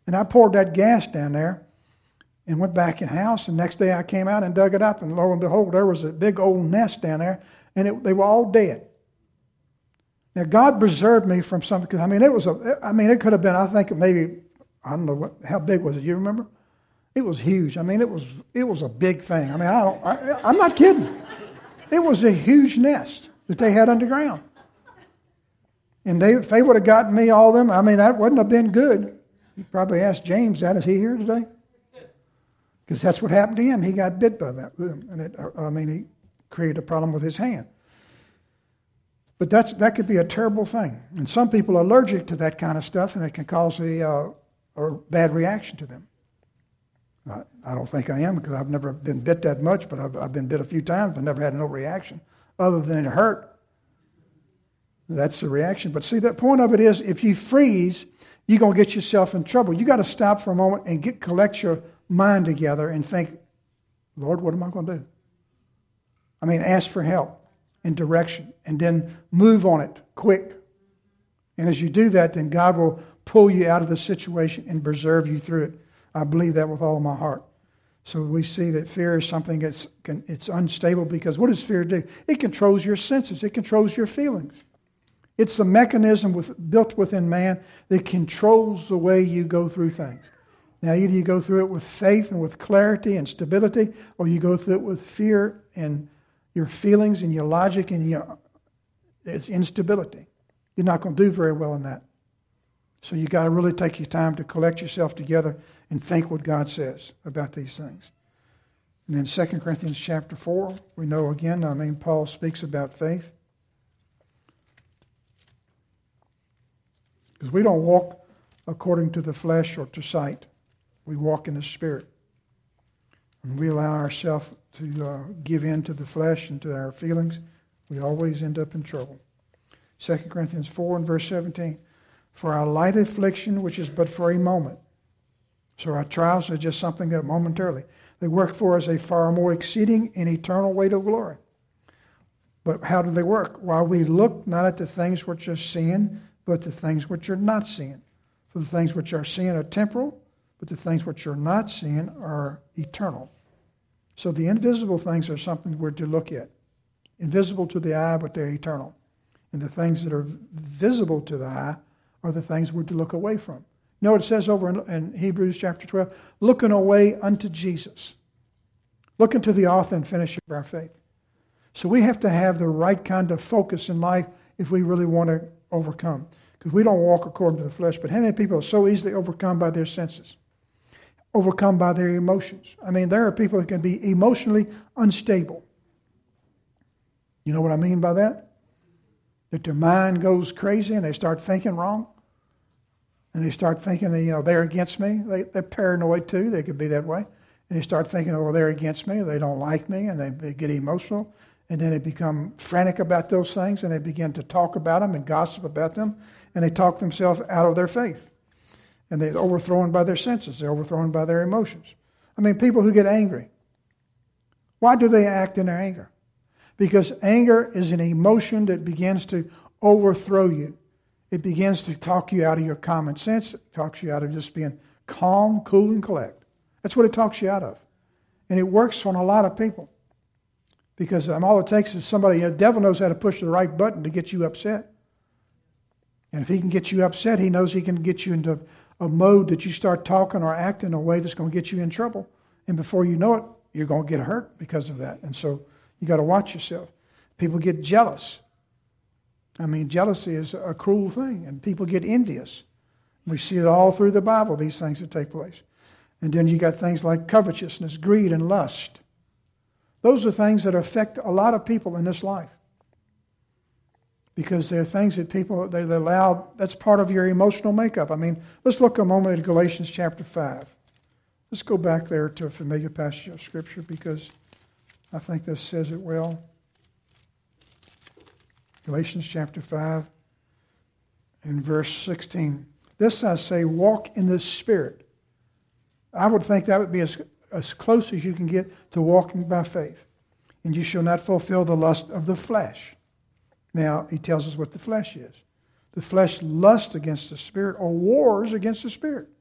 And I poured that gas down there and went back in the house. And next day I came out and dug it up. And lo and behold, there was a big old nest down there. And they were all dead. Now, God preserved me from something. Because it could have been, I think maybe, I don't know, how big was it? You remember? It was huge. I mean, it was a big thing. I mean, I'm not kidding. It was a huge nest that they had underground. And if they would have gotten me, all of them, I mean, that wouldn't have been good. You probably asked James that. Is he here today? Because that's what happened to him. He got bit by that. And he created a problem with his hand. But that could be a terrible thing. And some people are allergic to that kind of stuff, and it can cause a bad reaction to them. I don't think I am, because I've never been bit that much, but I've been bit a few times, but never had no reaction other than it hurt. That's the reaction. But see, the point of it is, if you freeze, you're going to get yourself in trouble. You got to stop for a moment and collect your mind together and think, Lord, what am I going to do? I mean, ask for help and direction, and then move on it quick. And as you do that, then God will pull you out of the situation and preserve you through it. I believe that with all of my heart. So we see that fear is something it's unstable, because what does fear do? It controls your senses. It controls your feelings. It's the mechanism built within man that controls the way you go through things. Now, either you go through it with faith and with clarity and stability, or you go through it with fear and your feelings and your logic and it's instability. You're not going to do very well in that. So you got to really take your time to collect yourself together and think what God says about these things. And then 2 Corinthians chapter 4, we know again, Paul speaks about faith. Because we don't walk according to the flesh or to sight. We walk in the Spirit. When we allow ourselves to give in to the flesh and to our feelings, we always end up in trouble. 2 Corinthians 4 and verse 17. For our light affliction, which is but for a moment. So our trials are just something that momentarily. They work for us a far more exceeding and eternal weight of glory. But how do they work? While we look not at the things which are seen, but the things which are not seen. For the things which are seen are temporal, but the things which are not seen are eternal. So the invisible things are something we're to look at. Invisible to the eye, but they're eternal. And the things that are visible to the eye are the things we're to look away from. You know what it says over in Hebrews chapter 12? Looking away unto Jesus. Looking to the author and finisher of our faith. So we have to have the right kind of focus in life if we really want to overcome. Because we don't walk according to the flesh. But how many people are so easily overcome by their senses? Overcome by their emotions. There are people that can be emotionally unstable. You know what I mean by that? That their mind goes crazy and they start thinking wrong. And they start thinking, they're against me. They're paranoid too. They could be that way. And they start thinking, they're against me. They don't like me. And they get emotional. And then they become frantic about those things. And they begin to talk about them and gossip about them. And they talk themselves out of their faith. And they're overthrown by their senses. They're overthrown by their emotions. People who get angry. Why do they act in their anger? Because anger is an emotion that begins to overthrow you. It begins to talk you out of your common sense. It talks you out of just being calm, cool, and collect. That's what it talks you out of. And it works on a lot of people. Because all it takes is somebody, the devil knows how to push the right button to get you upset. And if he can get you upset, he knows he can get you into a mode that you start talking or acting in a way that's going to get you in trouble. And before you know it, you're going to get hurt because of that. And so you got to watch yourself. People get jealous. Jealousy is a cruel thing. And people get envious. We see it all through the Bible, these things that take place. And then you got things like covetousness, greed, and lust. Those are things that affect a lot of people in this life. Because they're things that people, they allow, that's part of your emotional makeup. Let's look a moment at Galatians chapter 5. Let's go back there to a familiar passage of Scripture because I think this says it well. Galatians chapter 5 and verse 16. This I say, walk in the Spirit. I would think that would be as close as you can get to walking by faith. And you shall not fulfill the lust of the flesh. Now, he tells us what the flesh is. The flesh lusts against the Spirit or wars against the Spirit.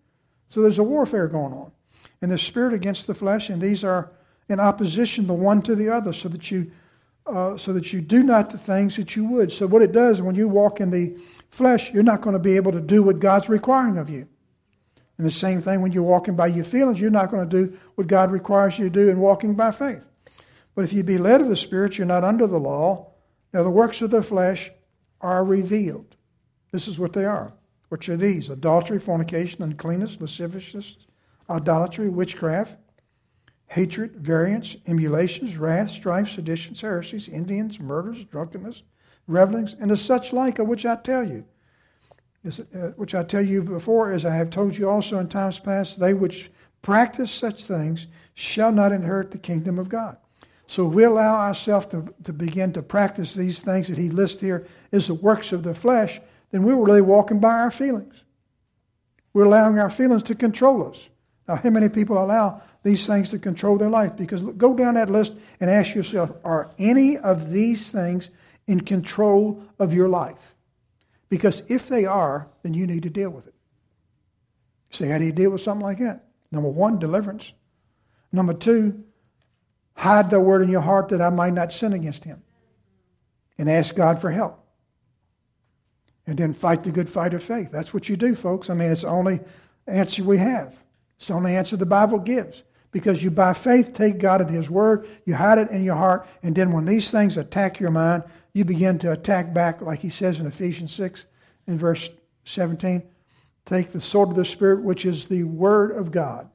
So there's a warfare going on. And the spirit against the flesh, and these are in opposition the one to the other, so that you do not the things that you would. So what it does, when you walk in the flesh, you're not going to be able to do what God's requiring of you. And the same thing when you're walking by your feelings, you're not going to do what God requires you to do in walking by faith. But if you be led of the Spirit, you're not under the law. Now the works of the flesh are revealed. This is what they are. Which are these: adultery, fornication, uncleanness, lasciviousness, idolatry, witchcraft, hatred, variance, emulations, wrath, strife, seditions, heresies, envyings, murders, drunkenness, revelings, and the such like, of which I tell you. Which I tell you before, as I have told you also in times past, they which practice such things shall not inherit the kingdom of God. So if we allow ourselves to begin to practice these things that he lists here as the works of the flesh, then we're really walking by our feelings. We're allowing our feelings to control us. Now, how many people allow these things to control their life? Because go down that list and ask yourself, are any of these things in control of your life? Because if they are, then you need to deal with it. So how do you deal with something like that? Number one, deliverance. Number two, hide the word in your heart that I might not sin against him. And ask God for help. And then fight the good fight of faith. That's what you do, folks. I mean, it's the only answer we have. It's the only answer the Bible gives. Because you, by faith, take God at his word, you hide it in your heart, and then when these things attack your mind, you begin to attack back, like he says in Ephesians 6, in verse 17. Take the sword of the Spirit, which is the word of God,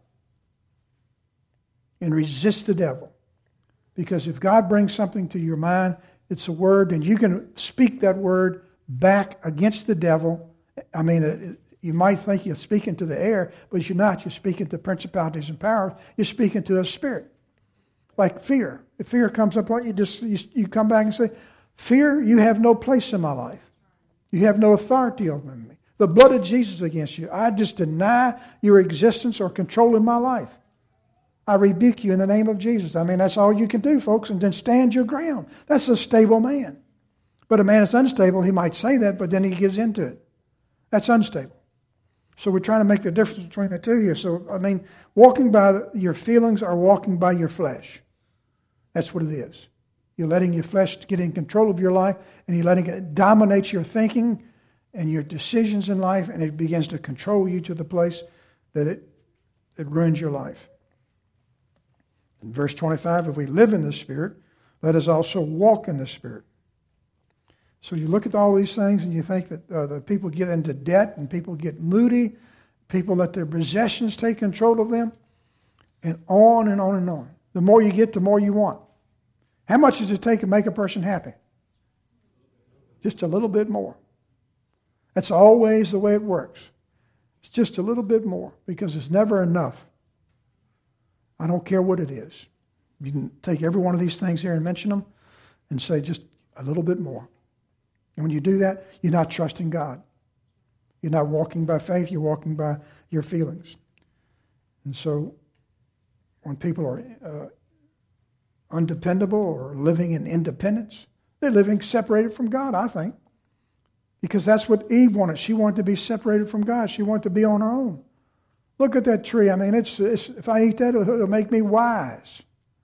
and resist the devil. Because if God brings something to your mind, it's a word, and you can speak that word back against the devil. I mean, you might think you're speaking to the air, but you're not. You're speaking to principalities and powers. You're speaking to a spirit. Like fear. If fear comes up on you, you come back and say, fear, you have no place in my life. You have no authority over me. The blood of Jesus against you. I just deny your existence or control in my life. I rebuke you in the name of Jesus. I mean, that's all you can do, folks, and then stand your ground. That's a stable man. But a man that's unstable, he might say that, but then he gives into it. That's unstable. So we're trying to make the difference between the two here. So, I mean, walking by your feelings or walking by your flesh. That's what it is. You're letting your flesh get in control of your life, and you're letting it dominate your thinking and your decisions in life, and it begins to control you to the place that it ruins your life. In verse 25, if we live in the Spirit, let us also walk in the Spirit. So you look at all these things and you think that the people get into debt and people get moody, people let their possessions take control of them, and on and on and on. The more you get, the more you want. How much does it take to make a person happy? Just a little bit more. That's always the way it works. It's just a little bit more because it's never enough. I don't care what it is. You can take every one of these things here and mention them and say just a little bit more. And when you do that, you're not trusting God. You're not walking by faith, you're walking by your feelings. And so when people are undependable or living in independence, they're living separated from God, I think. Because that's what Eve wanted. She wanted to be separated from God. She wanted to be on her own. Look at that tree. I mean, it's if I eat that, it'll make me wise.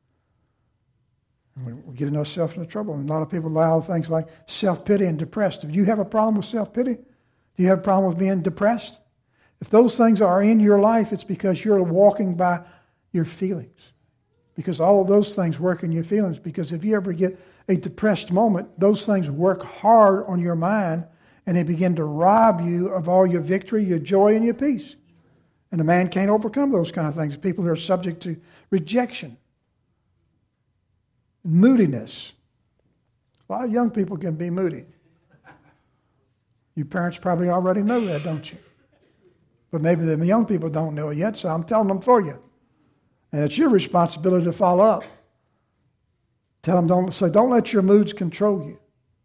And we're getting ourselves into trouble. And a lot of people allow things like self-pity and depressed. Do you have a problem with self-pity? Do you have a problem with being depressed? If those things are in your life, it's because you're walking by your feelings. Because all of those things work in your feelings. Because if you ever get a depressed moment, those things work hard on your mind and they begin to rob you of all your victory, your joy, and your peace. And a man can't overcome those kind of things. People who are subject to rejection, moodiness. A lot of young people can be moody. You parents probably already know that, don't you? But maybe the young people don't know it yet, so I'm telling them for you. And it's your responsibility to follow up. Tell them, don't let your moods control you.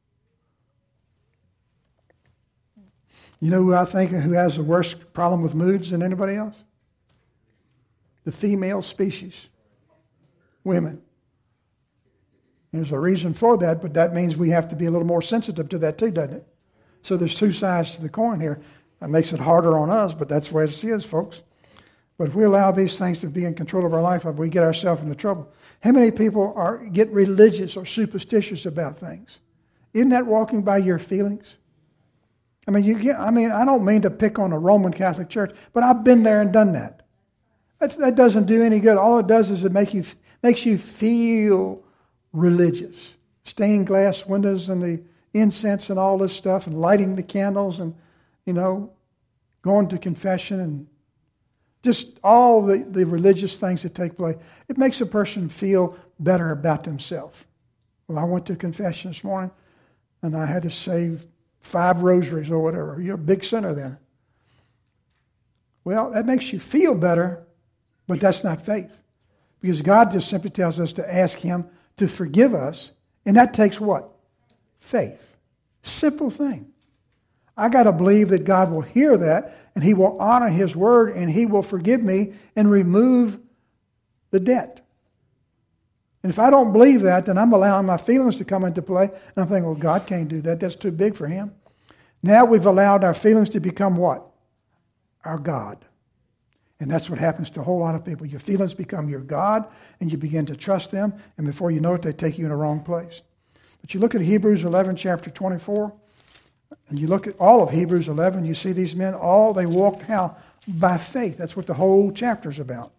You know who I think who has the worst problem with moods than anybody else? The female species. Women. There's a reason for that, but that means we have to be a little more sensitive to that too, doesn't it? So there's two sides to the coin here. That makes it harder on us, but that's the way it is, folks. But if we allow these things to be in control of our life, we get ourselves into trouble. How many people get religious or superstitious about things? Isn't that walking by your feelings? I mean, I don't mean to pick on a Roman Catholic Church, but I've been there and done that. That doesn't do any good. All it does is it makes you feel religious. Stained glass windows and the incense and all this stuff, and lighting the candles, and going to confession, and just all the religious things that take place. It makes a person feel better about themselves. Well, I went to confession this morning, and I had to say 5 rosaries or whatever. You're a big sinner then. Well, that makes you feel better, but that's not faith. Because God just simply tells us to ask Him to forgive us, and that takes what? Faith. Simple thing. I got to believe that God will hear that, and He will honor His word, and He will forgive me and remove the debt. And if I don't believe that, then I'm allowing my feelings to come into play, and I'm thinking, well, God can't do that. That's too big for Him. Now we've allowed our feelings to become what? Our God. And that's what happens to a whole lot of people. Your feelings become your God, and you begin to trust them, and before you know it, they take you in the wrong place. But you look at Hebrews 11, chapter 24, and you look at all of Hebrews 11, you see these men, they walked how? By faith. That's what the whole chapter is about.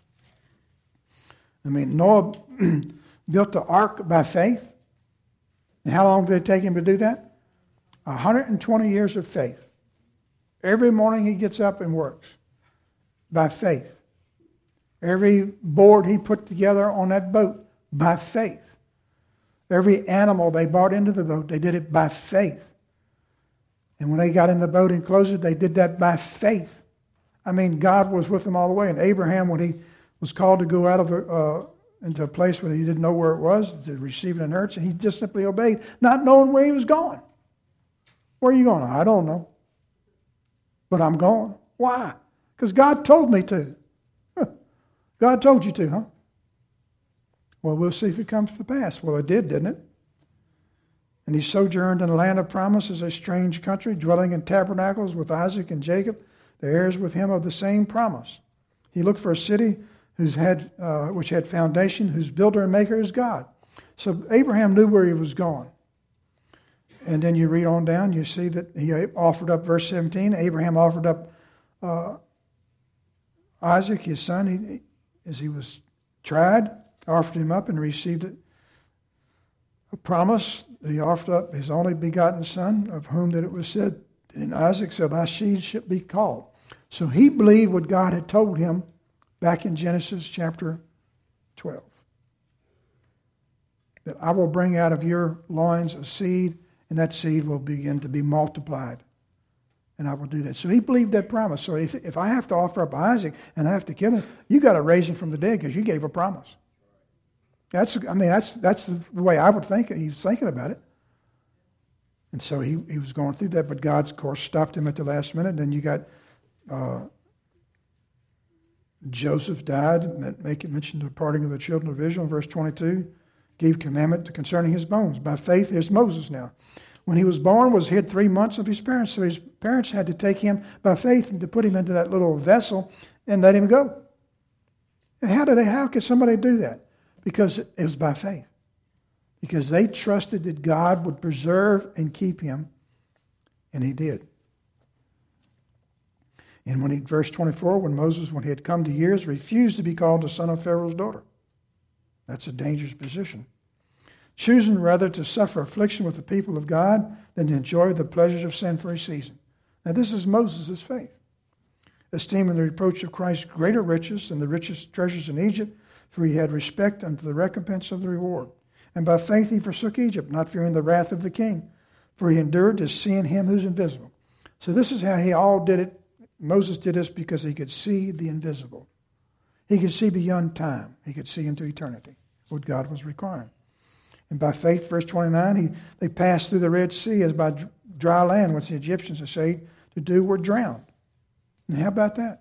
I mean, Noah built the ark by faith. And how long did it take him to do that? 120 years of faith. Every morning he gets up and works. By faith. Every board he put together on that boat, by faith. Every animal they brought into the boat, they did it by faith. And when they got in the boat and closed it, they did that by faith. I mean, God was with them all the way. And Abraham, when he was called to go out of into a place where he didn't know where it was, to receive an inheritance, and he just simply obeyed, not knowing where he was going. Where are you going? I don't know. But I'm going. Why? Because God told me to. God told you to, huh? Well, we'll see if it comes to pass. Well, it did, didn't it? And he sojourned in the land of promise as a strange country, dwelling in tabernacles with Isaac and Jacob, the heirs with him of the same promise. He looked for a city which had foundation, whose builder and maker is God. So Abraham knew where he was going. And then you read on down, you see that he offered up, verse 17, Abraham offered up Isaac, his son, as he was tried, offered him up and received a promise that he offered up his only begotten son, of whom that it was said, that in Isaac shall thy seed should be called. So he believed what God had told him back in Genesis chapter 12. That I will bring out of your loins a seed, and that seed will begin to be multiplied. And I will do that. So he believed that promise. So if I have to offer up Isaac and I have to kill him, you got to raise him from the dead because you gave a promise. That's the way I would think. He was thinking about it. And so he was going through that, but God, of course, stopped him at the last minute. Then you got Joseph died, making mention of the parting of the children of Israel, verse 22, gave commandment concerning his bones. By faith, here's Moses now. When he was born, was hid 3 months of his parents, so his parents had to take him by faith and to put him into that little vessel and let him go. And how could somebody do that? Because it was by faith. Because they trusted that God would preserve and keep him, and he did. And verse 24, when he had come to years, refused to be called the son of Pharaoh's daughter. That's a dangerous position. Choosing rather to suffer affliction with the people of God than to enjoy the pleasures of sin for a season. Now this is Moses' faith. Esteeming the reproach of Christ greater riches than the richest treasures in Egypt, for he had respect unto the recompense of the reward. And by faith he forsook Egypt, not fearing the wrath of the king, for he endured to see in him who's invisible. So this is how he all did it. Moses did this because he could see the invisible. He could see beyond time. He could see into eternity, what God was requiring. And by faith, verse 29, they passed through the Red Sea as by dry land, which the Egyptians essayed to do, were drowned. And how about that?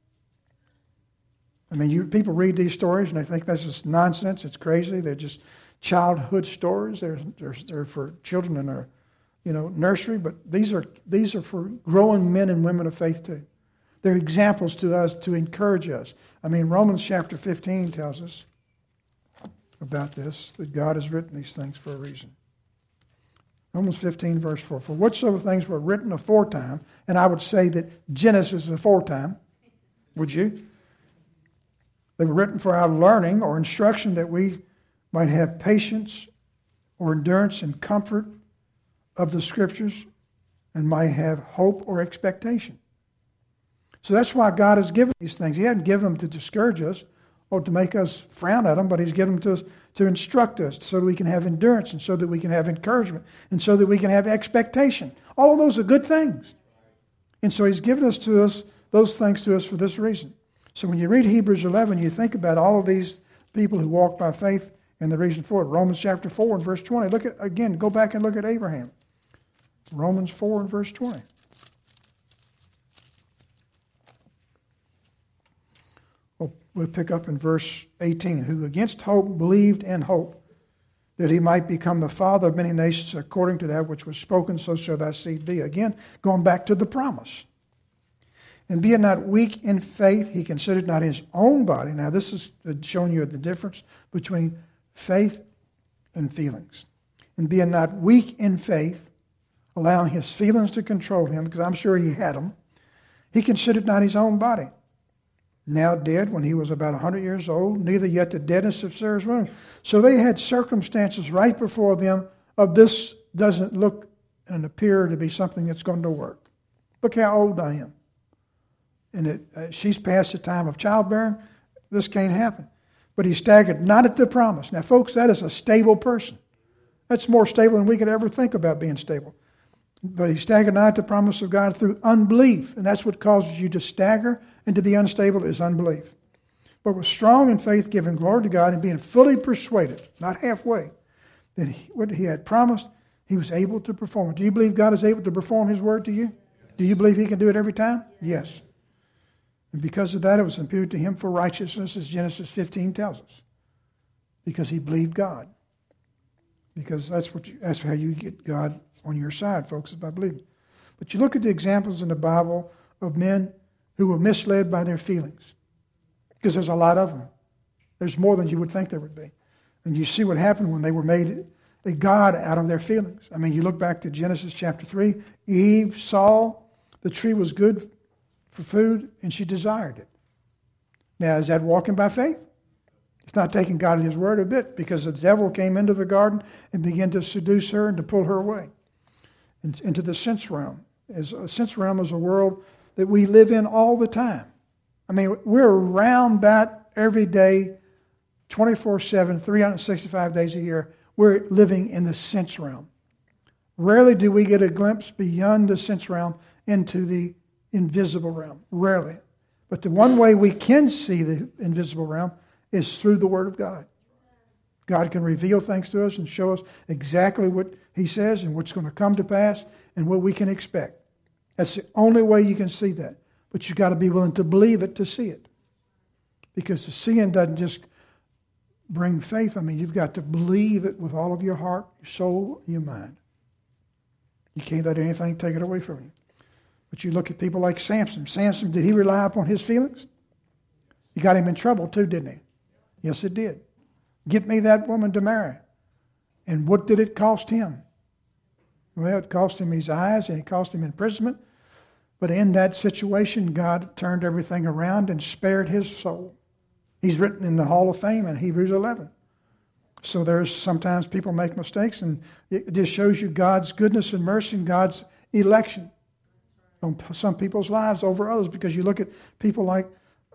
I mean, people read these stories and they think this is nonsense. It's crazy. They're just childhood stories. They're for children in their, nursery. But these are for growing men and women of faith too. They're examples to us to encourage us. I mean, Romans chapter 15 tells us about this, that God has written these things for a reason. Romans 15, verse 4. For whatsoever things were written aforetime, and I would say that Genesis is aforetime, would you? They were written for our learning or instruction, that we might have patience or endurance and comfort of the Scriptures, and might have hope or expectation. So that's why God has given these things. He hasn't given them to discourage us or to make us frown at them, but He's given them to us to instruct us so that we can have endurance and so that we can have encouragement and so that we can have expectation. All of those are good things. And so He's given us those things to us for this reason. So when you read Hebrews 11, you think about all of these people who walk by faith and the reason for it. Romans chapter 4 and verse 20. Go back and look at Abraham. Romans 4 and verse 20. We'll pick up in verse 18. Who against hope believed in hope, that he might become the father of many nations, according to that which was spoken, so shall thy seed be. Again, going back to the promise. And being not weak in faith, he considered not his own body. Now this is showing you the difference between faith and feelings. And being not weak in faith, allowing his feelings to control him, because I'm sure he had them, he considered not his own body, now dead when he was about 100 years old, neither yet the deadness of Sarah's womb. So they had circumstances right before them of this doesn't look and appear to be something that's going to work. Look how old I am. And she's past the time of childbearing. This can't happen. But he staggered not at the promise. Now, folks, that is a stable person. That's more stable than we could ever think about being stable. But he staggered not at the promise of God through unbelief. And that's what causes you to stagger and to be unstable is unbelief. But was strong in faith, giving glory to God and being fully persuaded, not halfway, that what he had promised, he was able to perform it. Do you believe God is able to perform his word to you? Do you believe he can do it every time? Yes. And because of that, it was imputed to him for righteousness, as Genesis 15 tells us. Because he believed God. Because that's how you get God on your side, folks, is by believing. But you look at the examples in the Bible of men who were misled by their feelings. Because there's a lot of them. There's more than you would think there would be. And you see what happened when they were made a god out of their feelings. I mean, you look back to Genesis chapter 3. Eve saw the tree was good for food, and she desired it. Now, is that walking by faith? It's not taking God at his word a bit, because the devil came into the garden and began to seduce her and to pull her away into the sense realm. A sense realm is a world that we live in all the time. I mean, we're around that every day, 24/7, 365 days a year. We're living in the sense realm. Rarely do we get a glimpse beyond the sense realm into the invisible realm. Rarely. But the one way we can see the invisible realm is through the Word of God. God can reveal things to us and show us exactly what he says and what's going to come to pass and what we can expect. That's the only way you can see that. But you've got to be willing to believe it to see it. Because the seeing doesn't just bring faith. I mean, you've got to believe it with all of your heart, your soul, and your mind. You can't let anything take it away from you. But you look at people like Samson. Samson, did he rely upon his feelings? He got him in trouble too, didn't he? Yes, it did. Get me that woman to marry. And what did it cost him? Well, it cost him his eyes and it cost him imprisonment. But in that situation, God turned everything around and spared his soul. He's written in the Hall of Fame in Hebrews 11. So there's sometimes people make mistakes, and it just shows you God's goodness and mercy and God's election on some people's lives over others. Because you look at people like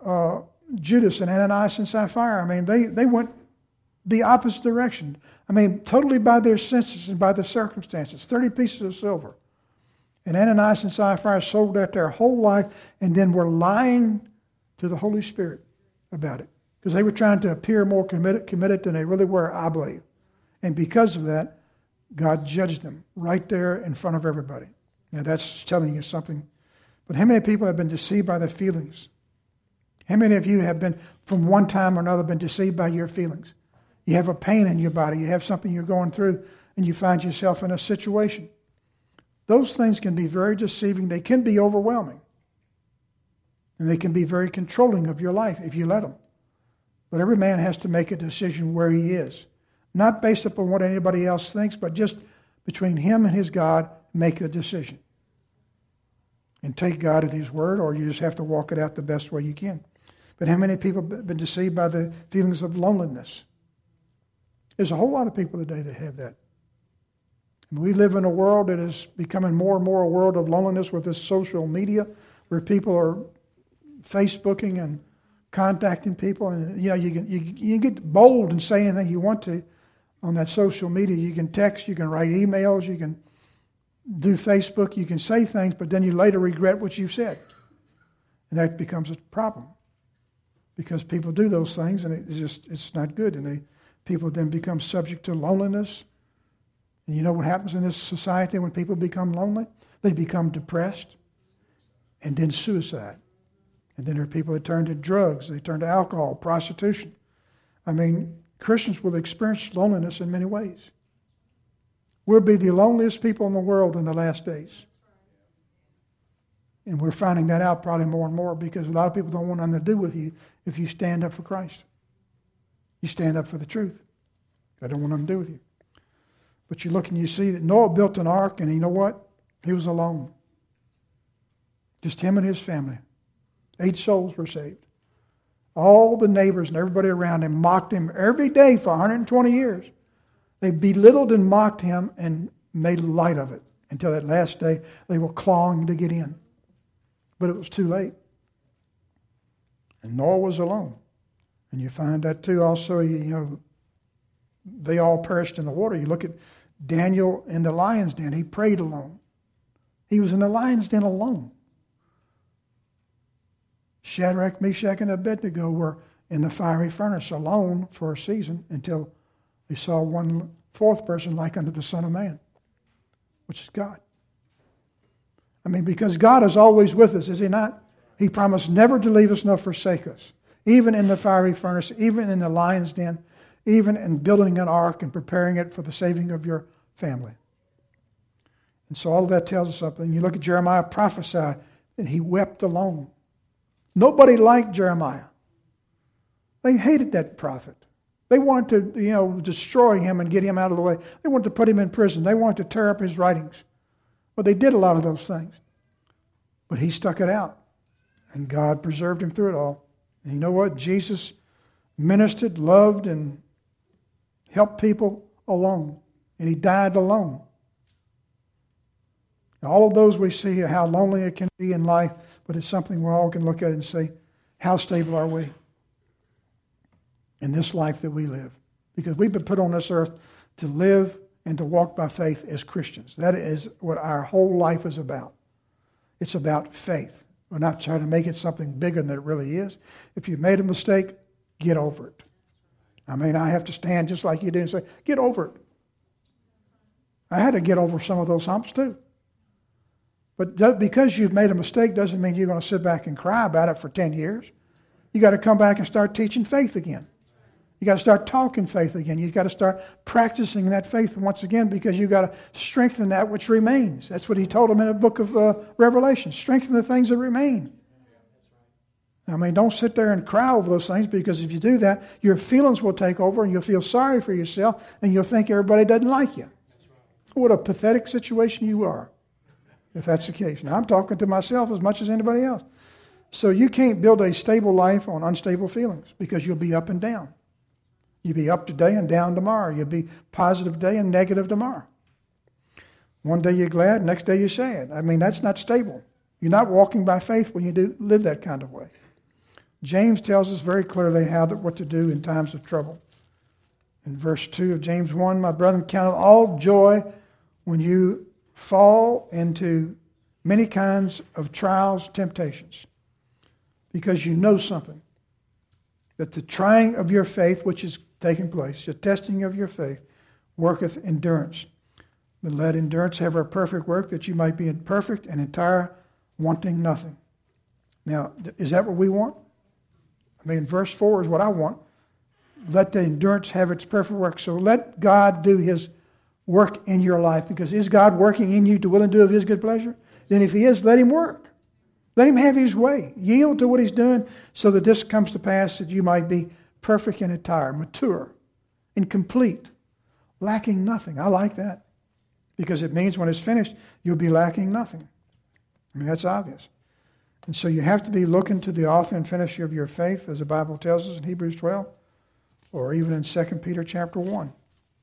Judas and Ananias and Sapphira. I mean, they went the opposite direction. I mean, totally by their senses and by the circumstances. 30 pieces of silver. And Ananias and Sapphira sold out their whole life and then were lying to the Holy Spirit about it. Because they were trying to appear more committed than they really were, I believe. And because of that, God judged them right there in front of everybody. Now that's telling you something. But how many people have been deceived by their feelings? How many of you have been, from one time or another, been deceived by your feelings? You have a pain in your body. You have something you're going through, and you find yourself in a situation. Those things can be very deceiving. They can be overwhelming. And they can be very controlling of your life if you let them. But every man has to make a decision where he is. Not based upon what anybody else thinks, but just between him and his God, make the decision. And take God at his word, or you just have to walk it out the best way you can. But how many people have been deceived by the feelings of loneliness? There's a whole lot of people today that have that. And we live in a world that is becoming more and more a world of loneliness with this social media, where people are Facebooking and contacting people. And you can get bold and say anything you want to on that social media. You can text, you can write emails, you can do Facebook, you can say things, but then you later regret what you've said. And that becomes a problem. Because people do those things and it's not good. And people then become subject to loneliness. And you know what happens in this society when people become lonely? They become depressed and then suicide. And then there are people that turn to drugs, they turn to alcohol, prostitution. I mean, Christians will experience loneliness in many ways. We'll be the loneliest people in the world in the last days. And we're finding that out probably more and more because a lot of people don't want nothing to do with you if you stand up for Christ. You stand up for the truth. They don't want nothing to do with you. But you look and you see that Noah built an ark, and you know what? He was alone. Just him and his family. 8 souls were saved. All the neighbors and everybody around him mocked him every day for 120 years. They belittled and mocked him and made light of it until that last day they were clawing to get in. But it was too late. And Noah was alone. And you find that too also, they all perished in the water. You look at Daniel in the lion's den. He prayed alone. He was in the lion's den alone. Shadrach, Meshach, and Abednego were in the fiery furnace alone for a season until they saw one fourth person like unto the Son of Man, which is God. I mean, because God is always with us, is He not? He promised never to leave us nor forsake us, even in the fiery furnace, even in the lion's den, even in building an ark and preparing it for the saving of your family. And so all of that tells us something. You look at Jeremiah prophesy, and he wept alone. Nobody liked Jeremiah. They hated that prophet. They wanted to, destroy him and get him out of the way. They wanted to put him in prison. They wanted to tear up his writings. Well, they did a lot of those things. But he stuck it out. And God preserved him through it all. And you know what? Jesus ministered, loved, and helped people alone. And he died alone. And all of those we see how lonely it can be in life, but it's something we all can look at and say, how stable are we in this life that we live? Because we've been put on this earth to live and to walk by faith as Christians. That is what our whole life is about. It's about faith. We're not trying to make it something bigger than it really is. If you made a mistake, get over it. I mean, I have to stand just like you did and say, get over it. I had to get over some of those humps too. But because you've made a mistake doesn't mean you're going to sit back and cry about it for 10 years. You got to come back and start teaching faith again. You got to start talking faith again. You got to start practicing that faith once again because you got to strengthen that which remains. That's what he told them in the book of Revelation. Strengthen the things that remain. I mean, don't sit there and cry over those things because if you do that, your feelings will take over and you'll feel sorry for yourself and you'll think everybody doesn't like you. What a pathetic situation you are, if that's the case. Now, I'm talking to myself as much as anybody else. So you can't build a stable life on unstable feelings because you'll be up and down. You'll be up today and down tomorrow. You'll be positive today and negative tomorrow. One day you're glad, next day you're sad. I mean, that's not stable. You're not walking by faith when you do live that kind of way. James tells us very clearly what to do in times of trouble. In verse 2 of James 1, my brethren, count it all joy when you fall into many kinds of trials, temptations, because you know something, that the trying of your faith, which is taking place, the testing of your faith, worketh endurance. But let endurance have her perfect work, that you might be perfect and entire, wanting nothing. Now, is that what we want? I mean, verse 4 is what I want. Let the endurance have its perfect work. So let God do His work in your life, because is God working in you to will and do of His good pleasure? Then if He is, let Him work. Let him have his way. Yield to what he's doing so that this comes to pass, that you might be perfect and entire, mature and complete, lacking nothing. I like that, because it means when it's finished, you'll be lacking nothing. I mean, that's obvious. And so you have to be looking to the author and finisher of your faith, as the Bible tells us in Hebrews 12, or even in 2 Peter chapter 1.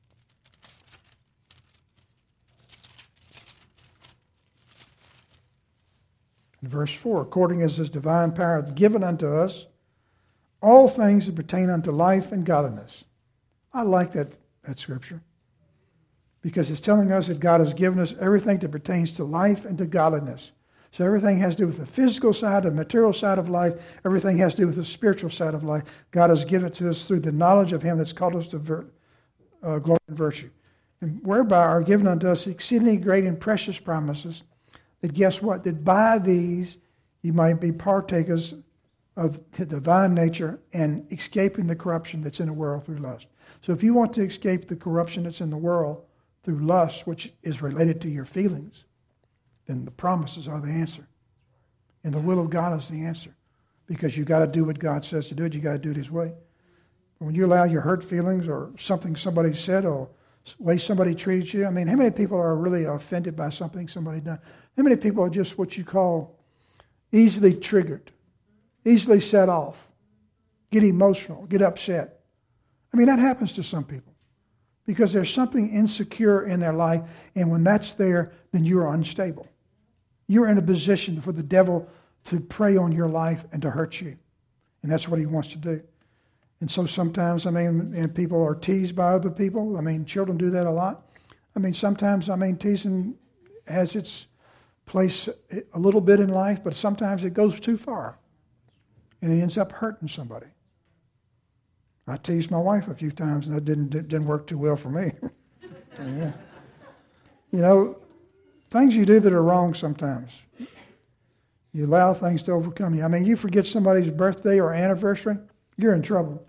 In verse 4, according as his divine power hath given unto us all things that pertain unto life and godliness. I like that scripture, because it's telling us that God has given us everything that pertains to life and to godliness. So everything has to do with the physical side, the material side of life. Everything has to do with the spiritual side of life. God has given it to us through the knowledge of him that's called us to glory and virtue. And whereby are given unto us exceedingly great and precious promises, that guess what? That by these you might be partakers of the divine nature and escaping the corruption that's in the world through lust. So if you want to escape the corruption that's in the world through lust, which is related to your feelings, then the promises are the answer. And the will of God is the answer. Because you've got to do what God says to do it. You've got to do it his way. When you allow your hurt feelings or something somebody said or the way somebody treated you, I mean, how many people are really offended by something somebody done? How many people are just what you call easily triggered, easily set off, get emotional, get upset? I mean, that happens to some people because there's something insecure in their life, and when that's there, then you're unstable. You're in a position for the devil to prey on your life and to hurt you. And that's what he wants to do. And so sometimes, I mean, and people are teased by other people. I mean, children do that a lot. I mean, sometimes, I mean, teasing has its place a little bit in life, but sometimes it goes too far. And it ends up hurting somebody. I teased my wife a few times, and that didn't work too well for me. Yeah. You know, things you do that are wrong sometimes. You allow things to overcome you. I mean, you forget somebody's birthday or anniversary, you're in trouble.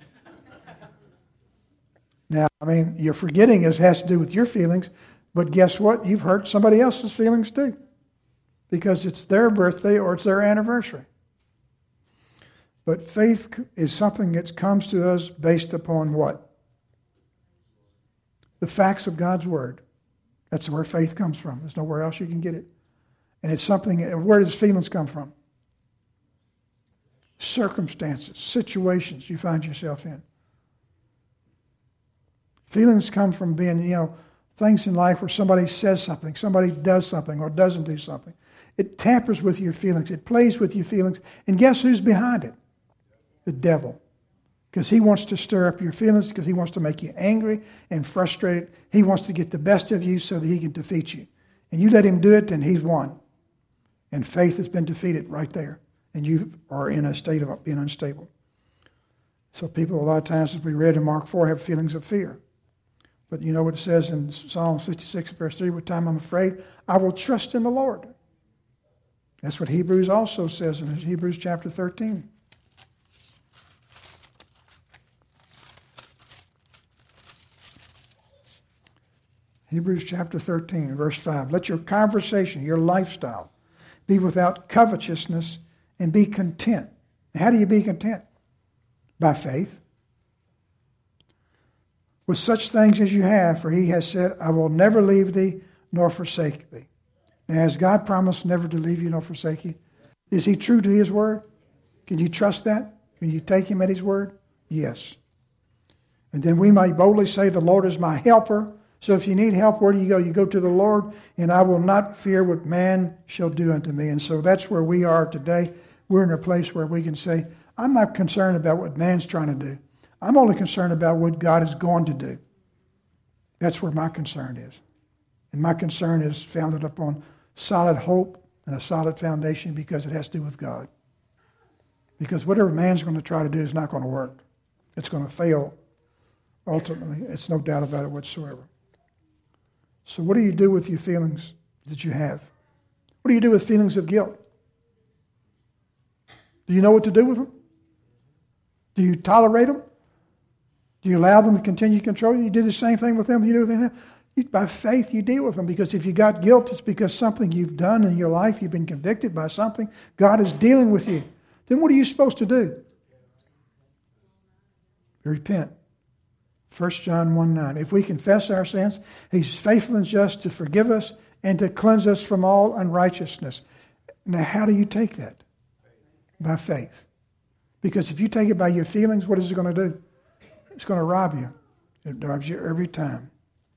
Now, I mean, your forgetting has to do with your feelings, but guess what? You've hurt somebody else's feelings too, because it's their birthday or it's their anniversary. But faith is something that comes to us based upon what? The facts of God's Word. That's where faith comes from. There's nowhere else you can get it. And it's something, where does feelings come from? Circumstances, situations you find yourself in. Feelings come from being, things in life where somebody says something, somebody does something or doesn't do something. It tampers with your feelings. It plays with your feelings. And guess who's behind it? The devil. Because he wants to stir up your feelings, because he wants to make you angry and frustrated. He wants to get the best of you so that he can defeat you. And you let him do it, then he's won. And faith has been defeated right there. And you are in a state of being unstable. So people a lot of times, as we read in Mark 4, have feelings of fear. But you know what it says in Psalm 56, verse 3, "What time I'm afraid, I will trust in the Lord." That's what Hebrews also says in Hebrews chapter 13. Hebrews chapter 13, verse 5. "Let your conversation, your lifestyle, be without covetousness and be content." How do you be content? By faith. "With such things as you have, for he has said, I will never leave thee nor forsake thee." Now, has God promised never to leave you nor forsake you? Is he true to his word? Can you trust that? Can you take him at his word? Yes. And then we might boldly say, "The Lord is my helper." So if you need help, where do you go? You go to the Lord, and I will not fear what man shall do unto me. And so that's where we are today. We're in a place where we can say, I'm not concerned about what man's trying to do. I'm only concerned about what God is going to do. That's where my concern is. And my concern is founded upon solid hope and a solid foundation, because it has to do with God. Because whatever man's going to try to do is not going to work. It's going to fail ultimately. It's no doubt about it whatsoever. So what do you do with your feelings that you have? What do you do with feelings of guilt? Do you know what to do with them? Do you tolerate them? Do you allow them to continue to control you? You do the same thing with them you do with them. By faith, you deal with them. Because if you got guilt, it's because something you've done in your life, you've been convicted by something. God is dealing with you. Then what are you supposed to do? Repent. 1 John 1:9. If we confess our sins, He's faithful and just to forgive us and to cleanse us from all unrighteousness. Now, how do you take that? By faith. Because if you take it by your feelings, what is it going to do? It's going to rob you. It robs you every time.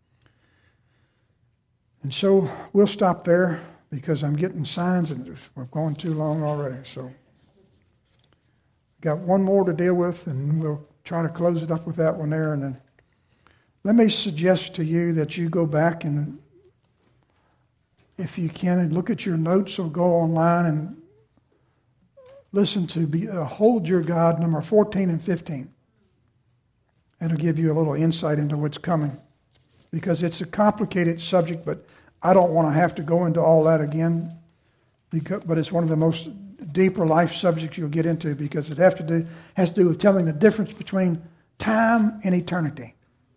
And so we'll stop there because I'm getting signs and we're going too long already. So got one more to deal with, and we'll try to close it up with that one there. And then let me suggest to you that you go back and, if you can, look at your notes or go online and listen to Hold Your God, number 14 and 15. It'll give you a little insight into what's coming. Because it's a complicated subject, but I don't want to have to go into all that again. But it's one of the most deeper life subjects you'll get into, because it has to do with telling the difference between time and eternity.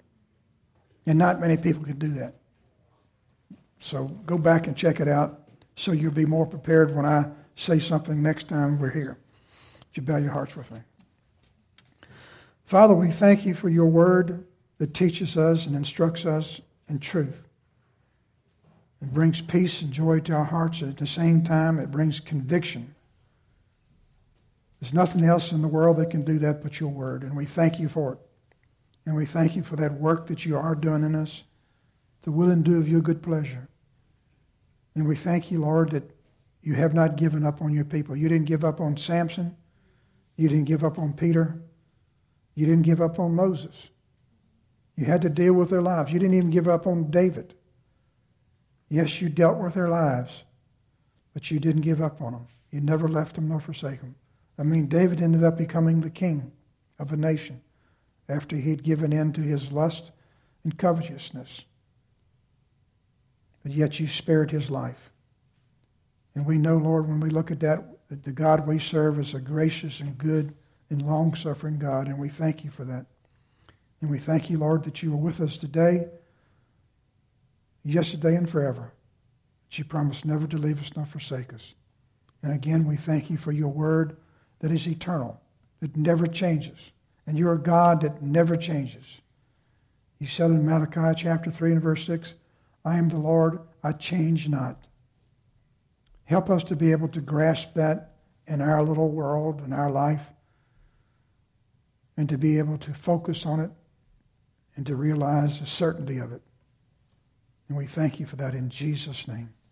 And not many people can do that. So go back and check it out so you'll be more prepared when I say something next time we're here. Would you bow your hearts with me? Father, we thank you for your word that teaches us and instructs us in truth. It brings peace and joy to our hearts. At the same time, it brings conviction. There's nothing else in the world that can do that but your word, and we thank you for it. And we thank you for that work that you are doing in us, the will and do of your good pleasure. And we thank you, Lord, that you have not given up on your people. You didn't give up on Samson. You didn't give up on Peter. You didn't give up on Moses. You had to deal with their lives. You didn't even give up on David. Yes, you dealt with their lives, but you didn't give up on them. You never left them nor forsake them. I mean, David ended up becoming the king of a nation after he'd given in to his lust and covetousness. But yet you spared his life. And we know, Lord, when we look at that the God we serve is a gracious and good and long-suffering God, and we thank you for that. And we thank you, Lord, that you are with us today, yesterday, and forever. That you promise never to leave us nor forsake us. And again, we thank you for your word that is eternal, that never changes. And you're a God that never changes. You said in Malachi chapter 3 and verse 6, I am the Lord, I change not. Help us to be able to grasp that in our little world, in our life, and to be able to focus on it and to realize the certainty of it. And we thank you for that in Jesus' name.